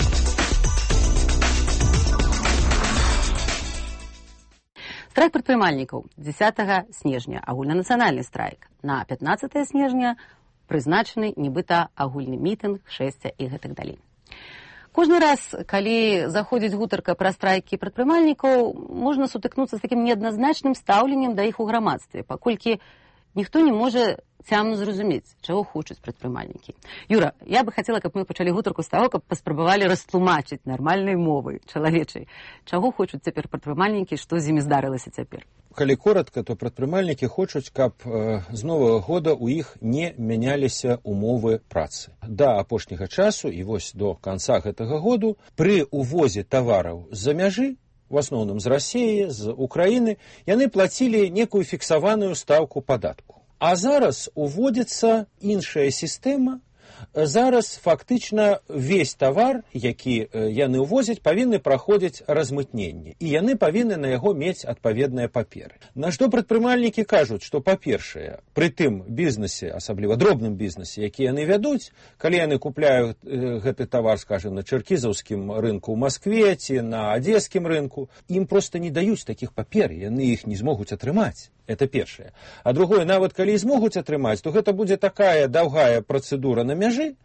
Страйк прадпрымальнікаў 10 снежня, агульнанацыянальны страйк. На 15 снежня прызначаны нібыта агульны мітынг, шэсця і гэтак далей. Кожны раз, калі заходзіць гутарка пра страйкі прадпрымальнікаў, можна сутыкнуцца з такім неадназначным стаўленнем да іх у грамадстве, паколькі ніхто не можа цямна зразумець, чаго хочуць прадпрымальнікі. Юра, я бы хацела, каб мы пачалі гутарку з таго, каб паспрабавалі растлумачыць нармальнай мовай, чалавечай, чаго хочуць цяпер прадпрымальнікі, што з імі здарылася цяпер. Калі коротка, то прадпрымальнікі хочуць, каб з новага года ў іх не мяняліся умовы працы. Да апошняга часу і вось до канца гэтага году пры увозе тавараў з-за мяжы, в асноўным з Расіі, з Украіны, яны плацілі некую фіксаваную стаўку падатку. А зараз уводзіцца іншая сістэма. Зараз фактычна весь тавар, які яны ўвозяць, павінны праходзіць размытненне. І яны павінны на яго мець адпаведныя паперы. На што прадпрымальнікі кажуць, што, па-першае, пры тым бізнесе, асабліва дробным бізнесе, які яны вядуць, калі яны купляюць гэты тавар, скажем, на чэркізаўскім рынку ў Маскве ці на адзескім рынку, ім проста не даюць такіх папер, яны іх не змогуць атрымаць. Это першае. А другое, нават калі змогуць атрымаць, то гэта будзе такая даўгая працэдура на мяжы,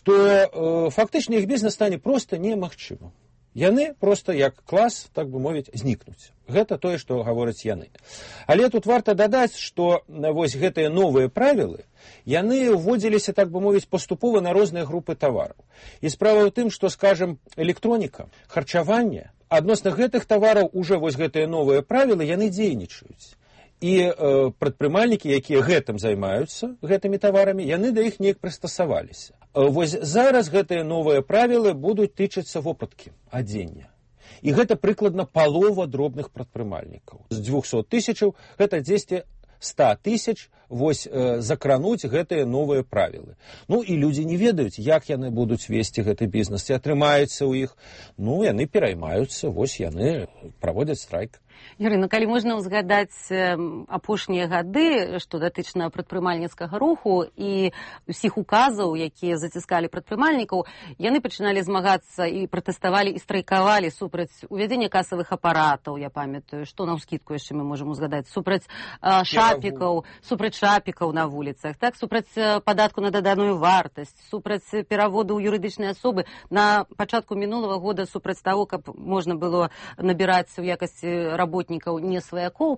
што фактычна іх бізнес стане проста немагчымым. Яны проста як клас, так бы мовіць, знікнуць. Гэта тое, што гавораць яны. Але тут варта дадаць, што вось гэтыя новыя правілы, яны ўводзіліся, так бы мовіць, паступова на розныя групы тавараў. І справа ў тым, што, скажем, электроніка, харчаванне, адносна гэтых тавараў уже вось гэтыя новыя правілы, яны дзейнічаюць. І прадпрымальнікі, якія гэтым займаюцца, гэтымі таварамі, яны да іх неяк прыстасаваліся. Вось зараз гэтыя новыя правілы будуць тычыцца вопраткі, адзення. І гэта прыкладна палова дробных прадпрымальнікаў. З 200 тысячаў гэта 100 тысяч вось закрануць гэтыя новыя правілы. Ну і людзі не ведаюць, як яны будуць весці гэты бізнес, ці атрымаецца ў іх. Ну, яны пераймаюцца, вось яны праводзяць страйк. Юрий, ну калі можна ўзгадаць апошнія гады, што датычна прадпрымальніцкага руху і ўсіх указаў, якія заціскалі прадпрымальнікаў, яны пачыналі змагацца і пратэставалі і страйкавалі супраць увядзення касавых апаратаў, я памятаю, што наўскідку яшчэ мы можам узгадаць, супраць шапікаў на вуліцах, так, супраць падатку на даданую вартасць, супраць пераводу ў юрыдычныя асобы, на пачатку мінулага года супраць таго, каб можна было набіраць у якасці работнікаў не сваякоў.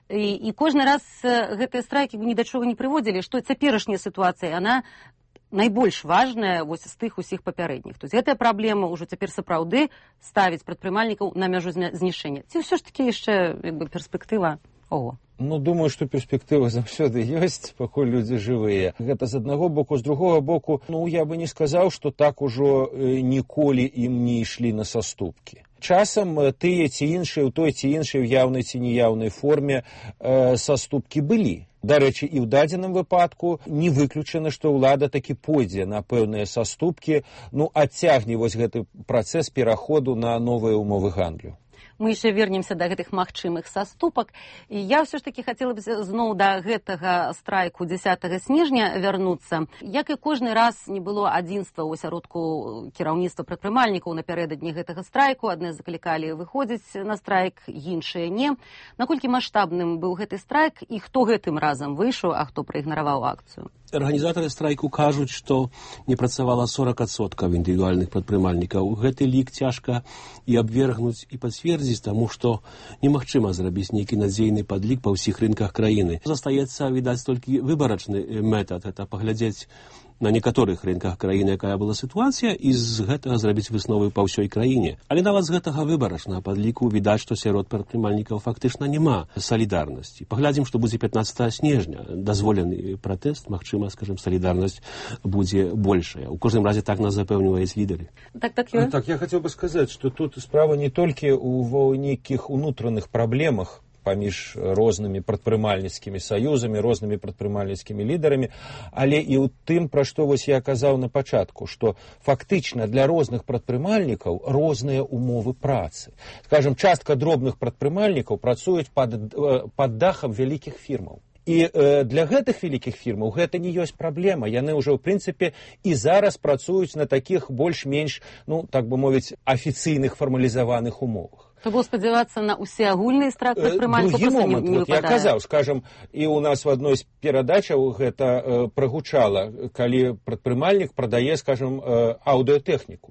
І кожны раз гэтыя страйкі ні да чого не прыводзілі, што цяперашняя сітуацыя, яна найбольш важная вось з тых усіх папярэдніх. То есть гэтая праблема ўжо цяпер сапраўды ставіць прадпрымальнікаў на мяжу знішэння. Ці ўсё ж такі яшчэ перспектыва? Ого. Ну, думаю, што перспектыва заўсёды ёсць, пакуль людзі жывыя. Гэта з аднаго боку, з другога боку, ну, я бы не сказаў, што так ужо ніколі ім не ішлі на саступкі. Часам тыя ці іншыя, у той ці іншай яўнай ці неяўнай форме саступкі былі. Дарэчы, і ў дадзеным выпадку не выключана, што ўлада такі пойдзе на пэўныя саступкі, ну, адцягне вось гэты працэс пераходу на новыя умовы гандлю. Мы яшчэ вернемся да гэтых магчымых саступак. І я ўсё ж такі хацела б зноў да гэтага страйку 10 снежня вярнуцца. Як і кожны раз не было адзінства ў асяродку кіраўніцтва прадпрымальнікаў напярэдадні гэтага страйку. Адны заклікалі выходзіць на страйк, іншыя не. Наколькі маштабным быў гэты страйк і хто гэтым разам выйшаў, а хто праігнараваў акцыю? Арганізатары страйку кажуць, што не працавала 40% індывідуальных прадпрымальнікаў. Гэты лік цяжка і абвергнуць, і пацвердзіць, таму што немагчыма зрабіць нейкі надзейны падлік па ўсіх рынках краіны. Застаецца, відаць, толькі выбарачны метад, гэта паглядзець на некаторых рынках краіны, якая была сітуацыя, і з гэтага зрабіць высновы па ўсёй краіне. Але нават з гэтага выбарачнага падліку відаць, што сярод прадпрымальнікаў фактычна няма салідарнасці. Паглядзім, што будзе 15 снежня. Дазволены пратэст, магчыма, скажем, салідарнасць будзе большая. У кожным разе так нас запэўніваюць лідары. Так, я хацеў бы сказаць, што тут справа не толькі ў нейкіх унутраных праблемах паміж рознымі прадпрымальніцкімі саюзамі, рознымі прадпрымальніцкімі лідарамі, але і ў тым, пра што вось я казаў на пачатку, што фактычна для розных прадпрымальнікаў розныя умовы працы. Скажем, частка дробных прадпрымальнікаў працуюць пад дахам вялікіх фірмаў. І для гэтых вялікіх фірмаў гэта не ёсць праблема. Яны ўжо, ў прынцыпе, і зараз працуюць на такіх больш-менш, ну, так бы мовіць, афіцыйных фармалізаваных умовах. То было спадзявацца на усеагульны страйк прадпрымальнікаў проста не выпадае. Я казаў, скажам, і ў нас в адной з перадачаў гэта прагучала, калі прадпрымальнік прадае, скажам, аўдыётэхніку.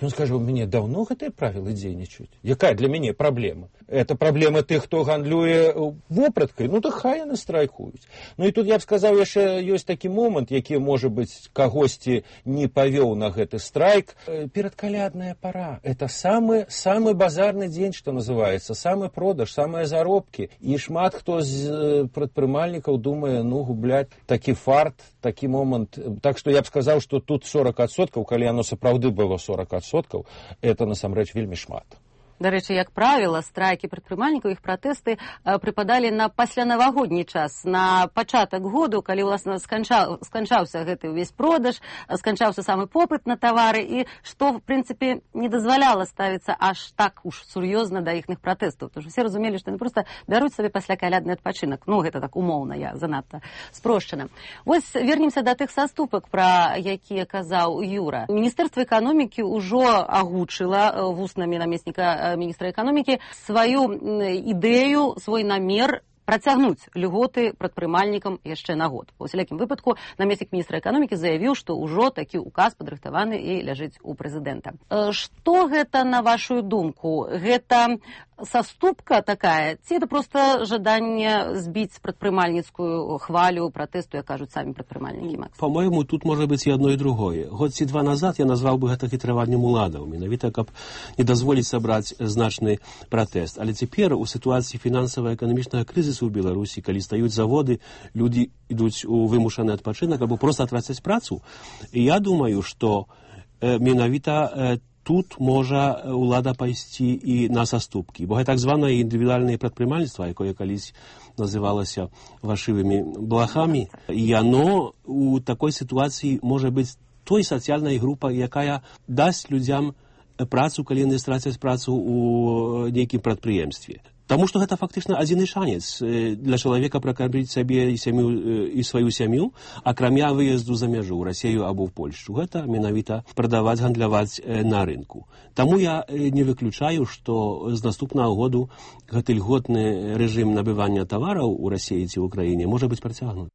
Ён скажа, у мяне даўно гэтыя правілы дзейнічаюць. Якая для мяне праблема? Это праблема тых, хто гандлюе вопраткай, ну так хай яны страйкуюць. Ну і тут я б сказаў, яшчэ ёсць такі момант, які, можа быць, кагосьці не павёў на гэты страйк. Перадкалядная пара. Это самы базарны дзень, што называецца, самы продаж, самыя заробкі. І шмат хто з прадпрымальнікаў думае, ну, губляць такі фарт, такі момант. Так што я б сказаў, што тут 40%, калі яно сапраўды было 40%, это насамрэч вельмі шмат. До речі, як правило, страйки прадпрымальнікаў, іх пратэсты прыпадалі на паслянавагодні час, на пачатак году, калі ўласна сканчаўся гэты ўвесь продаж, сканчаўся самы попыт на тавары, і што, в прынцыпе, не дазваляла ставіцца аж так уж сур'ёзна да іхных пратэстаў. Тому што все разумелі, што яны проста бяруць сабе паслякалядны адпачынак. Ну, гэта так умоўна, я занадта спрошчана. Вось вернемся да тых саступак, пра якія казаў Юра. Міністэрства эканомікі ўжо агучыла вуснамі намесніка міністра эканомікі сваю ідэю, свой намер працягнуць льготы прадпрымальнікам яшчэ на год. У усялякім выпадку намеснік міністра эканомікі заявіў, што ўжо такі указ падрыхтаваны і ляжыць у прэзідэнта. Што гэта, на вашу думку? Гэта саступка такая, ці это просто жаданне збіць прадпрымальніцкую хвалю, пратэсту, як кажуць самі прадпрымальнікі, Макс? По-моему, тут можа быць і одно і другое. Год ці два назад я назваў бы гэта хітраваннем уладаў, менавіта каб не дазволіць сабраць значны пратэст. Але цяпер у сітуацыі фінансава-эканамічнага крызісу ў Беларусі, калі стаюць заводы, людзі ідуць у вымушаны адпачынак або проста атрацяць працу. І я думаю, што менавіта тут можа ўлада пайсці і на саступкі. Бо гэта так званае індывідуальнае прадпрымальніцтва, якое калісь называлася вашывымі блахамі, і яно у такой сітуацыі можа быць той сацыяльнай групай, якая дасць людзям працу, калі яны страцяць працу ў нейкім прадпрыемстве. Таму што гэта фактычна адзіны шанец для чалавека пракарміць сабе і сваю сям'ю, акрамя выезду за мяжу ў Расію або ў Польшчу. Гэта менавіта прадаваць, гандляваць на рынку. Таму я не выключаю, што з наступнага году гэты льготны рэжым набывання тавараў у Расіі ці ў Украіне можа быць працягнуты.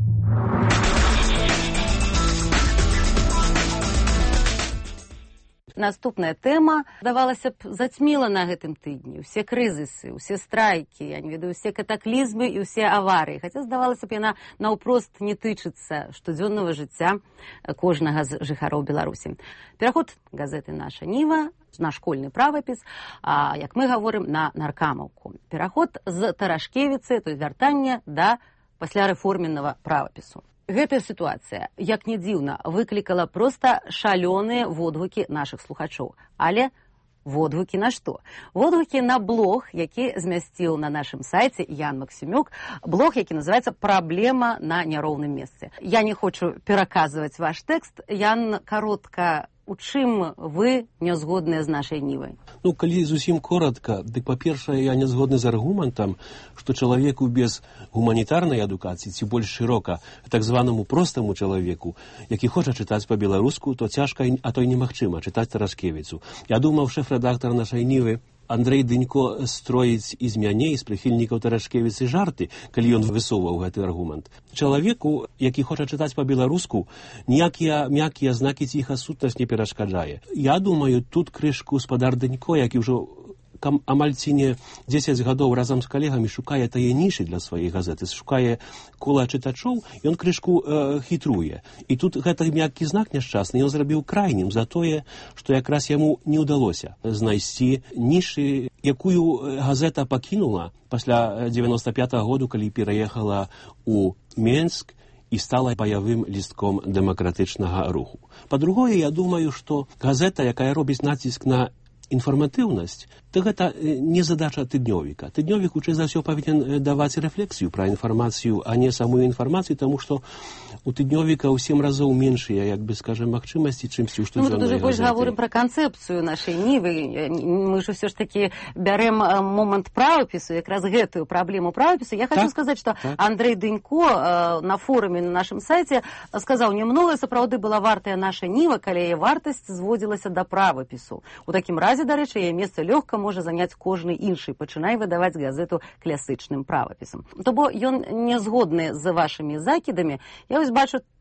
Наступная тэма, здавалася б, зацьміла на гэтым тыдні. Усе крызісы, усе страйкі, я не ведаю, усе катаклізмы і усе аварыі. Хаця, здавалася б, яна наўпрост не тычыцца штодзённага жыцця кожнага з жыхароў Беларусі. Пераход газеты «Наша Ніва» на школьны правапіс, а, як мы гаворым, на наркамаўку. Пераход з Тарашкевіцы, то есть вяртання да паслярэформеннага правапісу. Гэтая сітуацыя, як не дзіўна, выклікала проста шалёныя водгукі нашых слухачоў. Але водгукі на што? Водгукі на блог, які змясціў на нашым сайце Ян Максімюк, блог, які называецца «Праблема на няроўным месцы». Я не хочу пераказваць ваш тэкст. Ян, каротка, у чым вы не згодныя з нашай Нівай? Ну, калі зусім коротка, дык, па-першае, я не згодны з аргументам, што чалавеку без гуманітарнай адукацыі, ці больш шырока, так званаму простаму чалавеку, які хоча чытаць па-беларуску, то цяжка, а то і немагчыма чытаць Тарашкевіцу. Я думаў, шэф-рэдактар нашай Нівы Андрэй Дынько строіць з мяне, з прыхільнікаў Тарашкевіцы жарты, калі ён высоўваў гэты аргумент. Чалавеку, які хоча чытаць па-беларуску, ніякія мяккія знакі ціха сутнасць не перашкаджае. Я думаю, тут крышку гаспадар Дынько, які ўжо амаль ці не 10 гадоў разам з калегамі шукае тае нішы для сваёй газеты, шукае кола чытачоў, ён крышку хітруе. І тут гэты мяккі знак няшчасны ён зрабіў крайнім за тое, што якраз яму не ўдалося знайсці нішы, якую газета пакінула пасля 95-го году, калі пераехала у Менск і стала баявым лістком дэмакратычнага руху. Па-другое, я думаю, што газета, якая робіць націск на інфарматыўнасць, то гэта не задача тыднёвіка. Тыднёвік, хутчэй за ўсё, павінен даваць рэфлексію пра інфармацыю, а не самую інфармацыю, таму што у тыднёвіка ў 7 разоў меншыя, як бы, скажем, магчымасці, чымсьці ў штодзённай газеты. Мы тут уже больш гаворым пра канцэпцыю нашай Нівы. Мы ж усё ж такі бярем момант правапісу, якраз гэтую праблему правапісу. Я хочу сказаць, што Андрэй Дынько на форуме на нашым сайце сказаў, немногое сапраўды была вартая наша Ніва, калі яе вартасць зводзілася да правапісу. У такім разе, дарэчы, яе месца лёгка можа заняць кожны іншы, пачынай выдаваць газету класычным правапісам. То бо ён не згодны з вашымі закідамі. Я вось бачу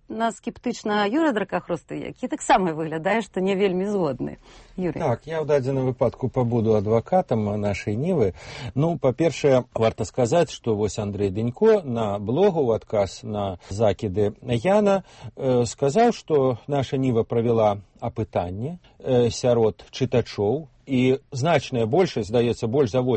на скептычнага Юрыя Дракахросты, які таксама выглядае, што не вельмі згодны. Юрий. Так, я ў дадзеным выпадку пабуду адвакатам нашай Нівы. Ну, па-першае, варта сказаць, што вось Андрей Дэнько на блогу ў адказ на закіды Яна сказаў, што наша Ніва правяла апытанне сярод чытачоў, і значная большасць, здаецца, больш за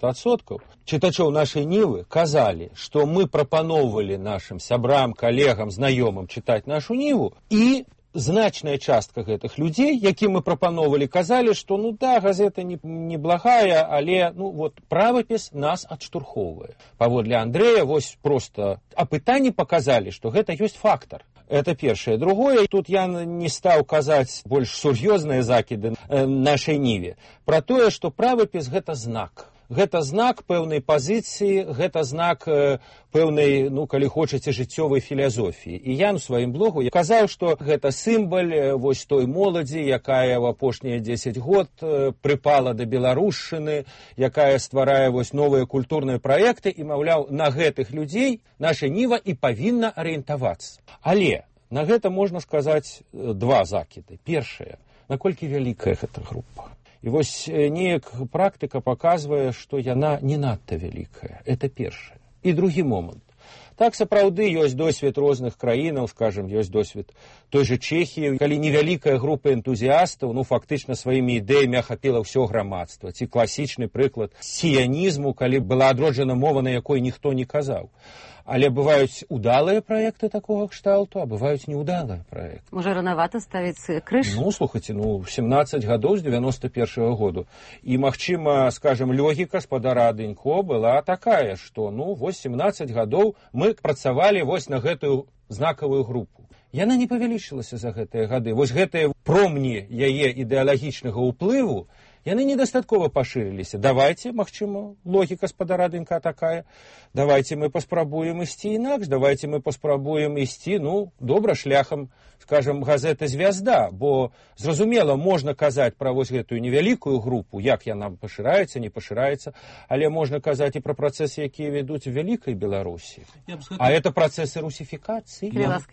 80% чытачоў нашай Нівы казалі, што мы прапаноўвалі нашым сябрам, калегам, знаёмым чытаць нашу Ніву, і значная частка гэтых людзей, якім мы прапаноўвалі, казалі, што ну да, газета неблагая, але ну вот правапіс нас адштурхоўвае. Паводле Андрэя вось проста апытанні паказалі, што гэта ёсць фактар. Это першае. Другое, тут я не стаў казаць больш сур'ёзныя закіды нашай Ніве пра тое, што правапіс гэта знак. Гэта знак пэўнай пазіцыі, гэта знак пэўнай, ну, калі хочаце, жыццёвай філасофіі. І я на сваім блогу казаў, што гэта сімваль вось той моладзі, якая ў апошнія 10 год прыпала да беларушчыны, якая стварае вось новыя культурныя праекты, і, маўляў, на гэтых людзей наша Ніва і павінна арыентавацца. Але на гэта можна сказаць два закіды. Першае, наколькі вялікая гэта група. І вось неяк практыка паказвае, што яна не надта вялікая. Это першае. І другі момант. Так, сапраўды, ёсць досвед розных краінаў, скажем, ёсць досвед той же Чэхіі, калі невялікая група энтузіастаў, ну, фактычна сваімі ідэямі ахапіла ўсё грамадства. Ці класічны прыклад сіянізму, калі была адроджана мова, на якой ніхто не казаў. Але бываюць удалыя праекты такога кшталту, а бываюць неудалыя праекты. Можа, ранавата ставіць крыж? Ну, слухайце, 17 гадоў з 91-го году. І, магчыма, скажем, логіка спадара Дэнько была такая, што, ну, вось 17 гадоў мы працавалі вось на гэтую знакавую групу. Яна не павялічылася за гэтыя гады. Вось гэтыя промні яе ідэалагічнага ўплыву, яны недастаткова пашырыліся. Давайте, магчыма, логіка спадара Дэнька такая, давайте мы паспрабуем ісці інакш, давайте мы паспрабуем ісці, ну, добра, шляхам, скажем, газеты «Звязда», бо, зразумела, можна казаць пра вось гэтую невялікую групу, як яна пашыраецца, не пашыраецца, але можна казаць і пра працэсы, якія вядуць у вялікай Беларусі. А это працэсы русіфікацыі.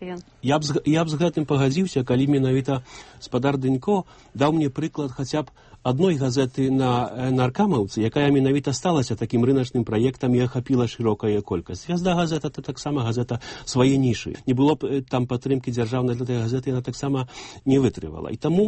Я б з гэтым пагадзіўся, калі менавіта спадар Дэнько даў мне прыклад хаця б адной газеты на Наркамаўцы, якая менавіта сталася такім рыначным праектам і ахапіла шырокая колькасць. «Звязда» газета — это таксама газета свае нішы. Не было б там падтрымкі дзяржаўнай для той газеты, яна таксама не вытрывала. І таму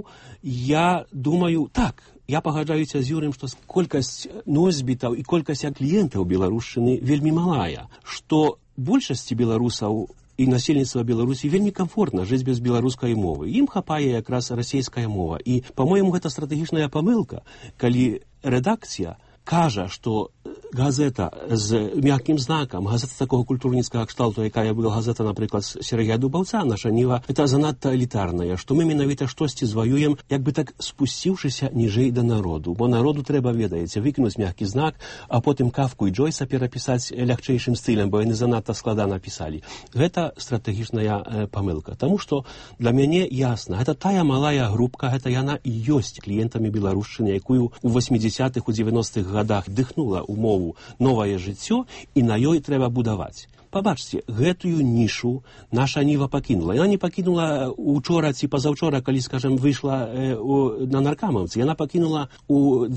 я думаю, так, я пагаджаюся з Юрым, што колькасць носьбітаў і колькасць кліентаў беларушчыны вельмі малая, што большасці беларусаў і насельніцтва Беларусі вельмі комфортна жыць без беларускай мовы. Ім хапае якраз расійская мова. І, па-моему, гэта стратэгічная памылка, калі рэдакцыя кажа, што газета з мяккім знакам, газета такого культурніцкага кшталту, якая была газета, напрыклад, Сергея Дубаўца, наша Ніва, это занадта элітарная, што мы менавіта штосьці зваюем, як бы так спусціўшыся ніжэй да народу. Бо народу трэба, ведаеце, выкінуць мяккі знак, а потым Кафку і Джойса перапісаць лягчэйшым стылем, бо яны занадта складана пісалі. Гэта стратэгічная памылка. Таму што для мяне ясна, гэта тая малая групка, гэта яна і ёсць кліентамі беларушчыны, якую у 80-х, у 90-х гадах дыхнула ў мову новае жыццё, і на ёй трэба будаваць. Пабачце, гэтую нішу наша Ніва пакінула. Яна не пакінула учора ці пазаўчора, калі, скажем, выйшла на Наркамаўцы. Яна пакінула у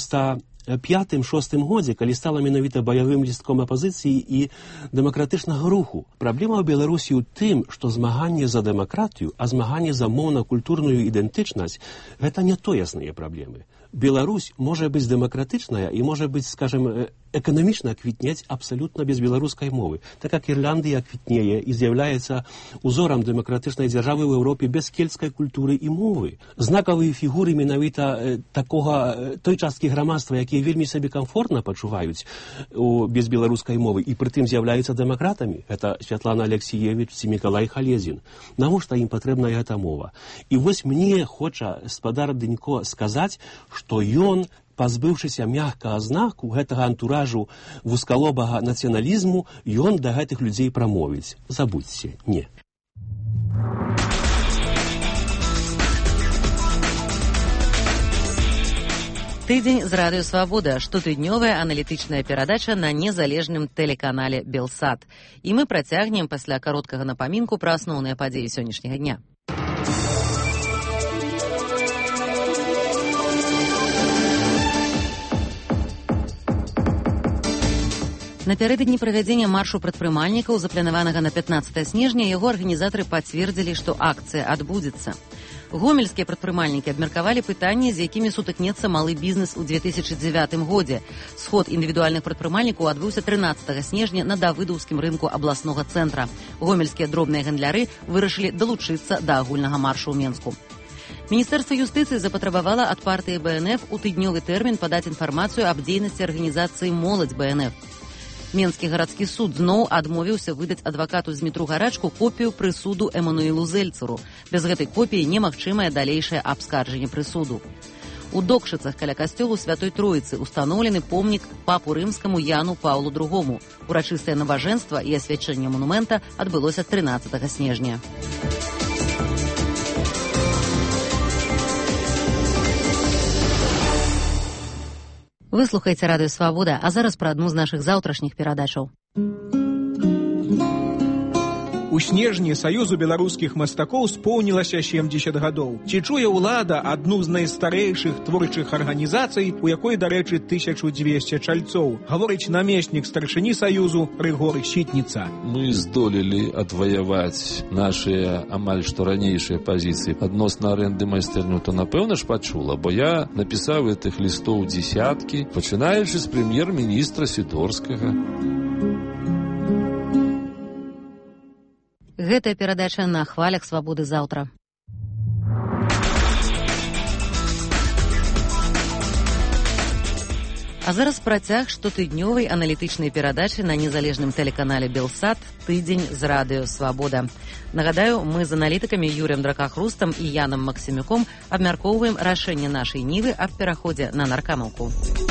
95-6 годзе, калі стала менавіта баявым лістком апазіцыі і дэмакратычнага руху. Праблема ў Беларусі ў тым, што змаганне за дэмакратыю, а змаганне за моўна-культурную ідэнтычнасць — гэта не тоесныя праблемы. Беларусь можа быць дэмакратычная і можа быць, скажем, эканамічна квітнець абсалютна без беларускай мовы. Так як Ірландыя квітнее і з'яўляецца узорам дэмакратычнай дзяржавы ў Еўропе без кельцкай культуры і мовы. Знакавыя фігуры менавіта той часткі грамадства, якія вельмі сабе камфортна пачуваюць без беларускай мовы і прытым з'яўляюцца дэмакратамі. Гэта Святлана Алексіевіч ці Мікалай Халезін. Навошта ім патрэбная гэта мова? І вось мне хоча спадар Дэнько сказаць, што ён, пазбыўшыся мяккага знаку гэтага антуражу вузкалобага нацыяналізму, ён да гэтых людзей прамовіць. Забудзьце, не. Тыдзень з радыё Свабода, штотыднёвая аналітычная перадача на незалежным тэлеканале Белсат. І мы працягнем пасля кароткага напамінку пра асноўныя падзеі сённяшняга дня. Напярэдадні правядзення маршу прадпрымальнікаў, запланаванага на 15 снежня, яго арганізатары пацвердзілі, што акцыя адбудзецца. Гомельскія прадпрымальнікі абмеркавалі пытанні, з якімі сутыкнецца малы бізнес у 2009 годзе. Сход індывідуальных прадпрымальнікаў адбыўся 13 снежня на Давыдаўскім рынку абласнога цэнтра. Гомельскія дробныя гандляры вырашылі далучыцца да агульнага маршу ў Менску. Міністэрства юстыцыі запатрабавала ад партыі БНФ у тыднёвы тэрмін падаць інфармацыю аб дзейнасці арганізацыі «Моладзь БНФ». Менскі гарадскі суд зноў адмовіўся выдаць адвакату Змітру Гарачку копію прысуду Эмануілу Зельцеру. Без гэтай копіі немагчымае далейшае абскарджанне прысуду. У Докшыцах каля касцёлу Святой Троіцы устаноўлены помнік папу рымскаму Яну Паўлу II. Урачыстае набажэнства і асвячэнне манумента адбылося 13 снежня. Вы слухаеце радыё Свабода, а зараз пра адну з нашых заўтрашніх перадачаў. У снежні Саюзу беларускіх мастакоў споўнілася 70 гадоў. Ці чуе ўлада адну з найстарэйшых творчых арганізацый, у якой, дарэчы, 1200 чальцоў, гаворыць намеснік старшыні Саюзу Рыгор Сітніца. Мы здолелі адваяваць нашыя амаль што ранейшыя пазіцыі адносна арэнды майстэрню, то напэўна ж пачула, бо я напісаў гэтых лістоў дзесяткі, пачынаючы з прэм'ер-міністра Сідорскага. Гэтая перадача на хвалях Свабоды заўтра. А зараз працяг штотыднёвай аналітычнай перадачы на незалежным тэлеканале Белсат «Тыдзень з радыё Свабода». Нагадаю, мы з аналітыкамі Юрыем Дракахрустам і Янам Максімюком абмяркоўваем рашэнне нашай Нівы аб пераходзе на Наркамаўку.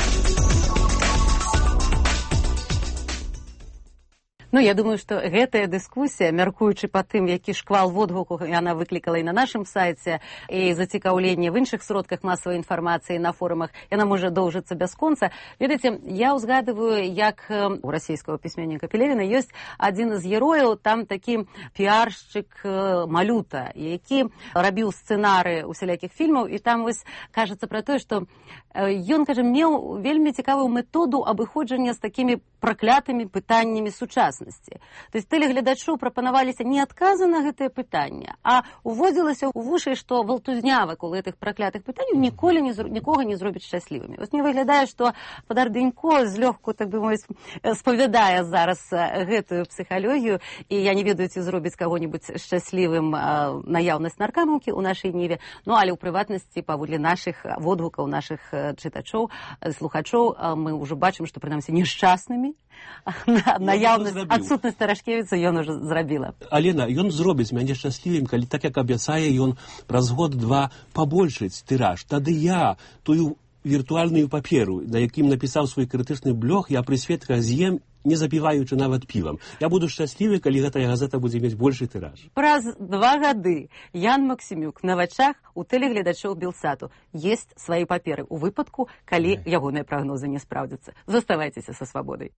Ну, я думаю, што гэтая дыскусія, мяркуючы па тым, які шквал водгуку яна выклікала і на нашым сайце, і зацікаўленне в іншых сродках масавай інфармацыі на форумах, яна можа доўжыцца бясконца. Ведаеце, я ўзгадываю, як у расійскага пісьменніка Пелевіна ёсць адзін з герояў, там такі піаршчык Малюта, які рабіў сцэнары усялякіх фільмаў, і там вось кажацца пра тое, што ён, кажа, меў вельмі цікавую методу абыходжання з такімі праклятымі пытаннямі сучаснасці. То есть тэлегледачу прапанаваліся не адказы на гэтае пытанне, а уводзілася ў вушы, што валтузня вакол гэтых праклятых пытанняў ніколі нікога не зробіць шчаслівымі. Вось мне выглядае, што Падар Дэнько злёгку, так бы мовіць, спавядае зараз гэтую псіхалогію, і я не ведаю, ці зробіць каго-небудзь шчаслівым наяўнасць наркамаўкі ў нашай Ніве, ну, але ў прыватнасці, паводле нашых водгукаў, нашых чытачоў, слухачоў, мы ўжо бачым, што, прынамсі, нешчаснымі наяўнасць, адсутнасць Тарашкевіца ён ужо зрабіла. Алена, ён зробіць мяне шчаслівым, калі так, як абяцае, ён праз год-два пабольшыць тыраж. Тады я тую віртуальную паперу, на якім напісаў свой крытычны блог, я пры сведках з'ем, не запіваючы нават півам. Я буду шчаслівы, калі гэтая газета будзе мець большы тыраж. Праз 2 гады Ян Максімюк на вачах у тэлегледачоў Белсату есць свае паперы ў выпадку, калі ягоныя прагнозы не спраўдзяцца. Заставайцеся са Свабодай.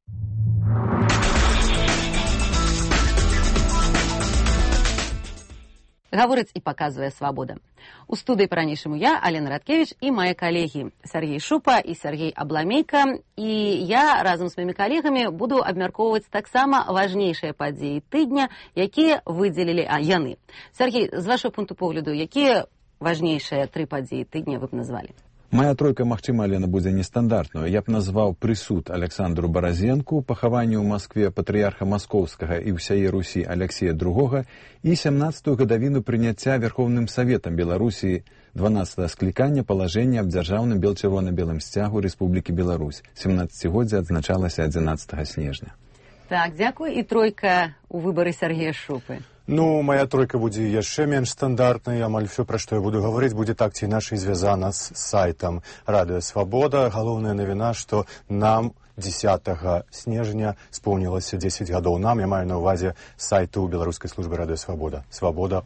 Гаворыць і паказвае Свабода. У студыі па-ранейшаму я, Алена Радкевіч, і мае калегі Сергей Шупа і Сергей Абламейка. І я разам з маімі калегамі буду абмяркоўваць таксама важнейшыя падзеі тыдня, якія выдзелілі яны. Сергей, з вашого пункту погляду, якія важнейшыя 3 падзеі тыдня вы б назвалі? Моя тройка, магчыма, Алена, будзе нестандартную. Я б назваў прысуд Александру Баразенку, пахаванне ў Маскве патрыярха Маскоўскага і ўсяе Русі Алексея II і 17-ю гадавіну прыняцця Верховным Саветам Беларусі 12-го склікання палажэння аб дзяржаўным бел-чырвона-белым сцягу Рэспублікі Беларусь. 17-годдзе адзначалася 11 снежня. Так, дзякуй. І тройка у выбары Сергея Шупы. Ну, моя тройка будзе яшчэ менш стандартнай. Амаль все, пра што я буду гаварыць, будзе так ці іначай звязана з сайтам Радыё Свабода. Галоўная навіна, што нам 10 снежня споўнілася 10 гадоў. Нам, я маю на ўвазе сайту Беларускай службы Радыё Свабода, свабода.орг.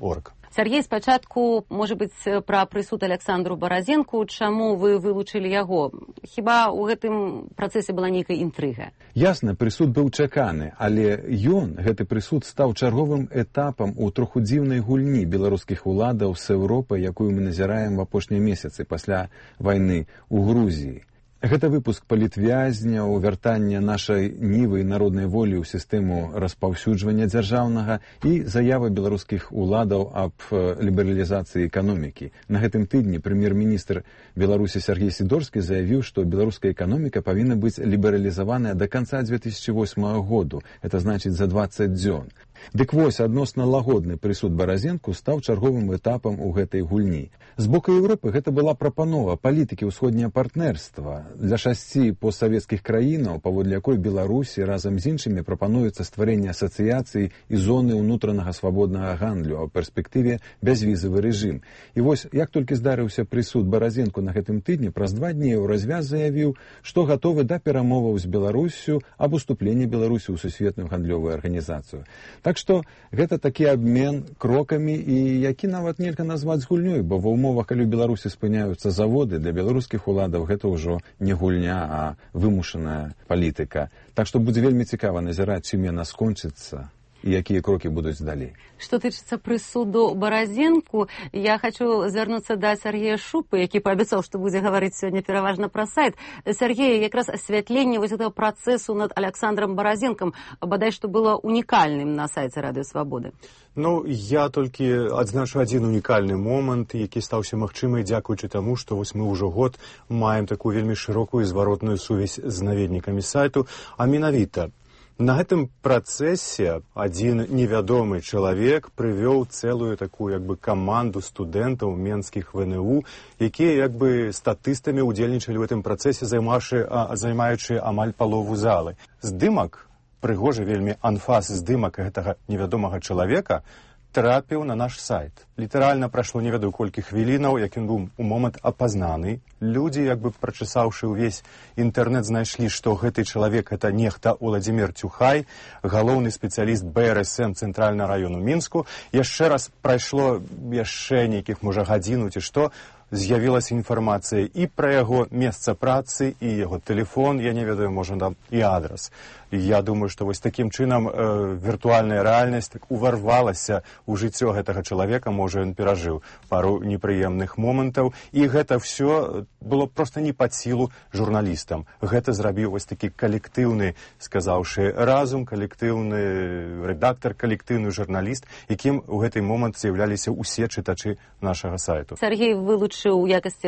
Сяргей, спачатку, можа быць, пра прысуд Александру Баразенку, чаму вы вылучылі яго? Хіба ў гэтым працэсе была нейкая інтрыга? Ясна, прысуд быў чаканы, але гэты прысуд стаў чарговым этапам у троху дзіўнай гульні беларускіх уладаў з Еўропай, якую мы назіраем в апошнія месяцы пасля вайны ў Грузіі. Гэта выпуск палітвязняў, вяртанне нашай нівы і народнай волі ў сістэму распаўсюджвання дзяржаўнага і заявы беларускіх уладаў аб лібералізацыі эканомікі. На гэтым тыдні прэм'ер-міністр Беларусі Сяргей Сідорскі заявіў, што беларуская эканоміка павінна быць лібералізаваная да канца 2008 году, это значыць за 20 дзён. Дык вось, адносна лагодны прысуд Баразенку стаў чарговым этапам у гэтай гульні. З боку Еўропы гэта была прапанова палітыкі ўсходняе партнерства для 6 постсавецкіх краінаў, паводле якой Беларусі разам з іншымі прапануецца стварэнне асацыяцыі і зоны ўнутранага свабоднага гандлю, а ў перспектыве бязвізавы рэжым. І вось, як толькі здарыўся прысуд Баразенку на гэтым тыдні, праз 2 дні Еўразвяз заявіў, што гатовы да перамоваў з Беларуссю аб уступленні Беларусі ў сусветную гандлёвую арганізацыю. Так што гэта такі абмен крокамі, і які нават нельга назваць гульнёй, бо ва умовах, калі ў Беларусі спыняюцца заводы, для беларускіх уладаў гэта ўжо не гульня, а вымушаная палітыка. Так што будзе вельмі цікава назіраць, чым яна скончыцца і якія крокі будуць далей. Што тычыцца прысуду Баразенку, я хачу звярнуцца да Сяргея Шупы, які паабяцаў, што будзе гаварыць сёння пераважна пра сайт. Сяргей, якраз асвятленне вось гэтага працэсу над Александром Баразенкам бадай што было унікальным на сайце Радыё Свабоды. Ну, я толькі адзначу адзін унікальны момант, які стаўся магчымай дзякуючы таму, што вось мы ўжо год маем такую вельмі шырокую зваротную сувязь з наведнікамі сайту, а менавіта на гэтым працэсе адзін невядомы чалавек прывёў цэлую такую каманду студэнтаў менскіх ВНУ, якія статыстамі ўдзельнічалі ў гэтым працэсе, займаючы амаль палову залы. Здымак, прыгожы вельмі анфас здымак гэтага невядомага чалавека трапіў на наш сайт. Літаральна прайшло не ведаю колькі хвілінаў, як ён быў у момант апазнаны. Людзі, прачысаўшы ўвесь інтэрнэт, знайшлі, што гэты чалавек гэта нехта Уладзімір Цюхай, галоўны спецыяліст БРСМ цэнтральнага раёну Мінску. Яшчэ раз прайшло яшчэ нейкіх, можа, гадзіну ці што, з'явілася інфармацыя і пра яго месца працы, і яго тэлефон, я не ведаю, можа, там і адрас. Я думаю, што вось такім чынам віртуальная рэальнасць уварвалася ў жыццё гэтага чалавека, можа, ён перажыў пару непрыемных момантаў, і гэта ўсё было проста не пад сілу журналістам. Гэта зрабіў вось такі калектыўны, сказаўшы, разум, калектыўны рэдактар, калектыўны журналіст, якім у гэты момант з'яўляліся ўсе чытачы нашага сайту. Сяргей вылучыў у якасці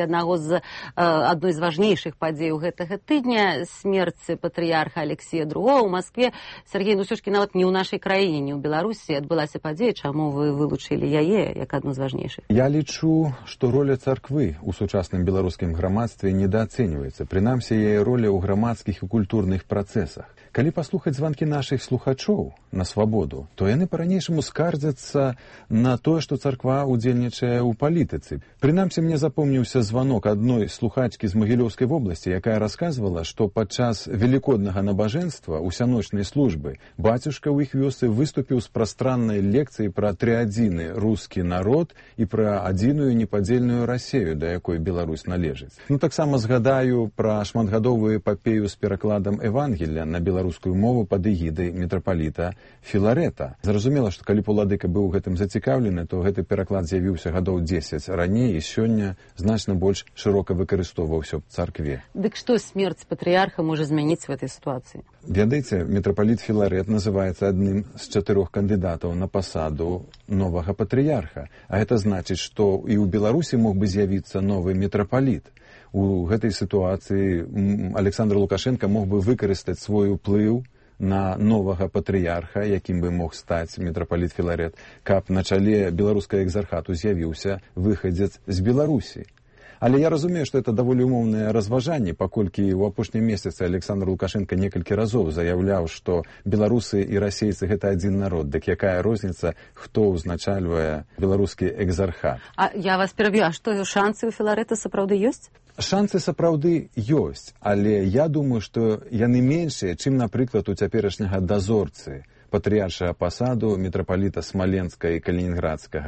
адной з важнейшых падзей гэтага тыдня смерць патрыярха Алексея II у Москве. Сяргей, ўсё ж нават не ў нашай краіне, не ў Беларусі адбылася падзея, чаму вы вылучылі яе як адну з важнейшых? Я лічу, што роля царквы ў сучасным беларускім грамадстве недаацэньваецца. Прынамсі, яе роля ў грамадскіх і культурных працэсах. Калі паслухаць званкі нашых слухачоў на свабоду, то яны па-ранейшаму скардзяцца на тое, што царква ўдзельнічае ў палітыцы. Прынамсі, мне запомніўся званок адной слухачкі з Магілёўскай вобласці, якая расказвала, што падчас велікоднага набажэнства усяночнай службы бацюшка ў іх вёсцы выступіў з прастраннай лекцыяй пра трыадзіны рускі народ і пра адзіную непадзельную Расею, да якой Беларусь належыць. Таксама згадаю пра шматгадовую эпапею з перакладам Евангелля на беларускую мову пад эгідай мітрапаліта Філарэта. Зразумела, што калі уладыка быў гэтым зацікаўлены, то гэты пераклад з'явіўся гадоў 10 раней і сёння значна больш шырока выкарыстоўваўся ў царкве. Дык што смерць патрыярха можа змяніць в этой сітуацыі? Ведаеце, мітрапаліт Філарэт называецца адным з 4 кандыдатаў на пасаду новага патрыярха. А гэта значыць, што і ў Беларусі мог бы з'явіцца новы мітрапаліт. У гэтай сітуацыі Александр Лукашенко мог бы выкарыстаць свой уплыў на новага патрыярха, якім бы мог стаць мітрапаліт Філарэт, каб на чале беларускага экзархату з'явіўся выхадзец з Беларусі. Але я разумею, што это даволі умоўнае разважанне, паколькі ў апошнім месяцы Александр Лукашенко некалькі разоў заяўляў, што беларусы і расейцы гэта адзін народ. Дык якая розніца, хто ўзначальвае беларускі экзархат? А я вас пераб'ю, а што, шансы ў Філарэта сапраўды ёсць? Шансы сапраўды ёсць, але я думаю, што яны меншыя, чым, напрыклад, у цяперашняга дазорцы, патрыяршага пасаду мітрапаліта Смаленска і Калінінградскага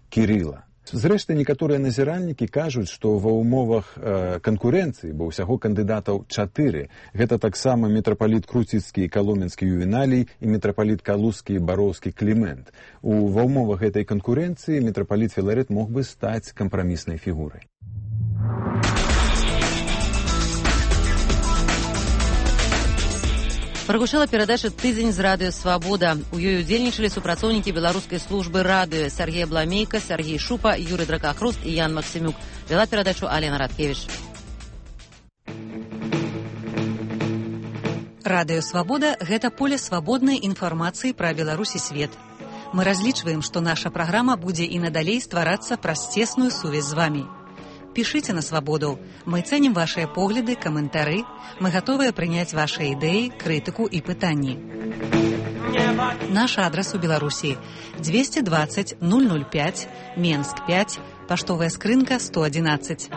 Кірыла. Зрэшты, некаторыя назіральнікі кажуць, што ва ўмовах канкурэнцыі, бо ўсяго кандыдатаў 4, гэта таксама мітрапаліт Круцівскі і Каломенскі Ювеналій і мітрапаліт Калузскі і Бароўскі Клімент. Ва ўмовах гэтай канкурэнцыі мітрапаліт Філарет мог бы стаць кампраміснай фігурай. Прагучала перадача «Тыдзень з радыё Свабода». У ёй удзельнічалі супрацоўнікі беларускай службы радыё Сергей Бламейка, Сергей Шупа, Юрый Дракахруст і Ян Максімюк. Вела перадачу Алена Радкевіч. Радыё Свабода – гэта поле свабоднай інфармацыі пра Беларусь і свет. Мы разлічваем, што наша праграма будзе і надалей стварацца праз цесную сувязь з вамі. Пішыце на Свабоду. Мы цэнім вашыя погляды, каментары. Мы гатовыя прыняць вашыя ідэі, крытыку і пытанні. Наш адрас у Беларусі 220 005, Менск 5, паштовая скрынка 111.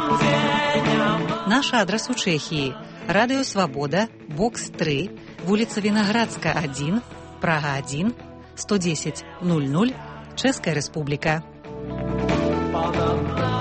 Наш адрас у Чэхіі Радыё Свабода, бокс 3, вуліца Вінаградска 1, Прага 1, 110 00, Чэшская Рэспубліка.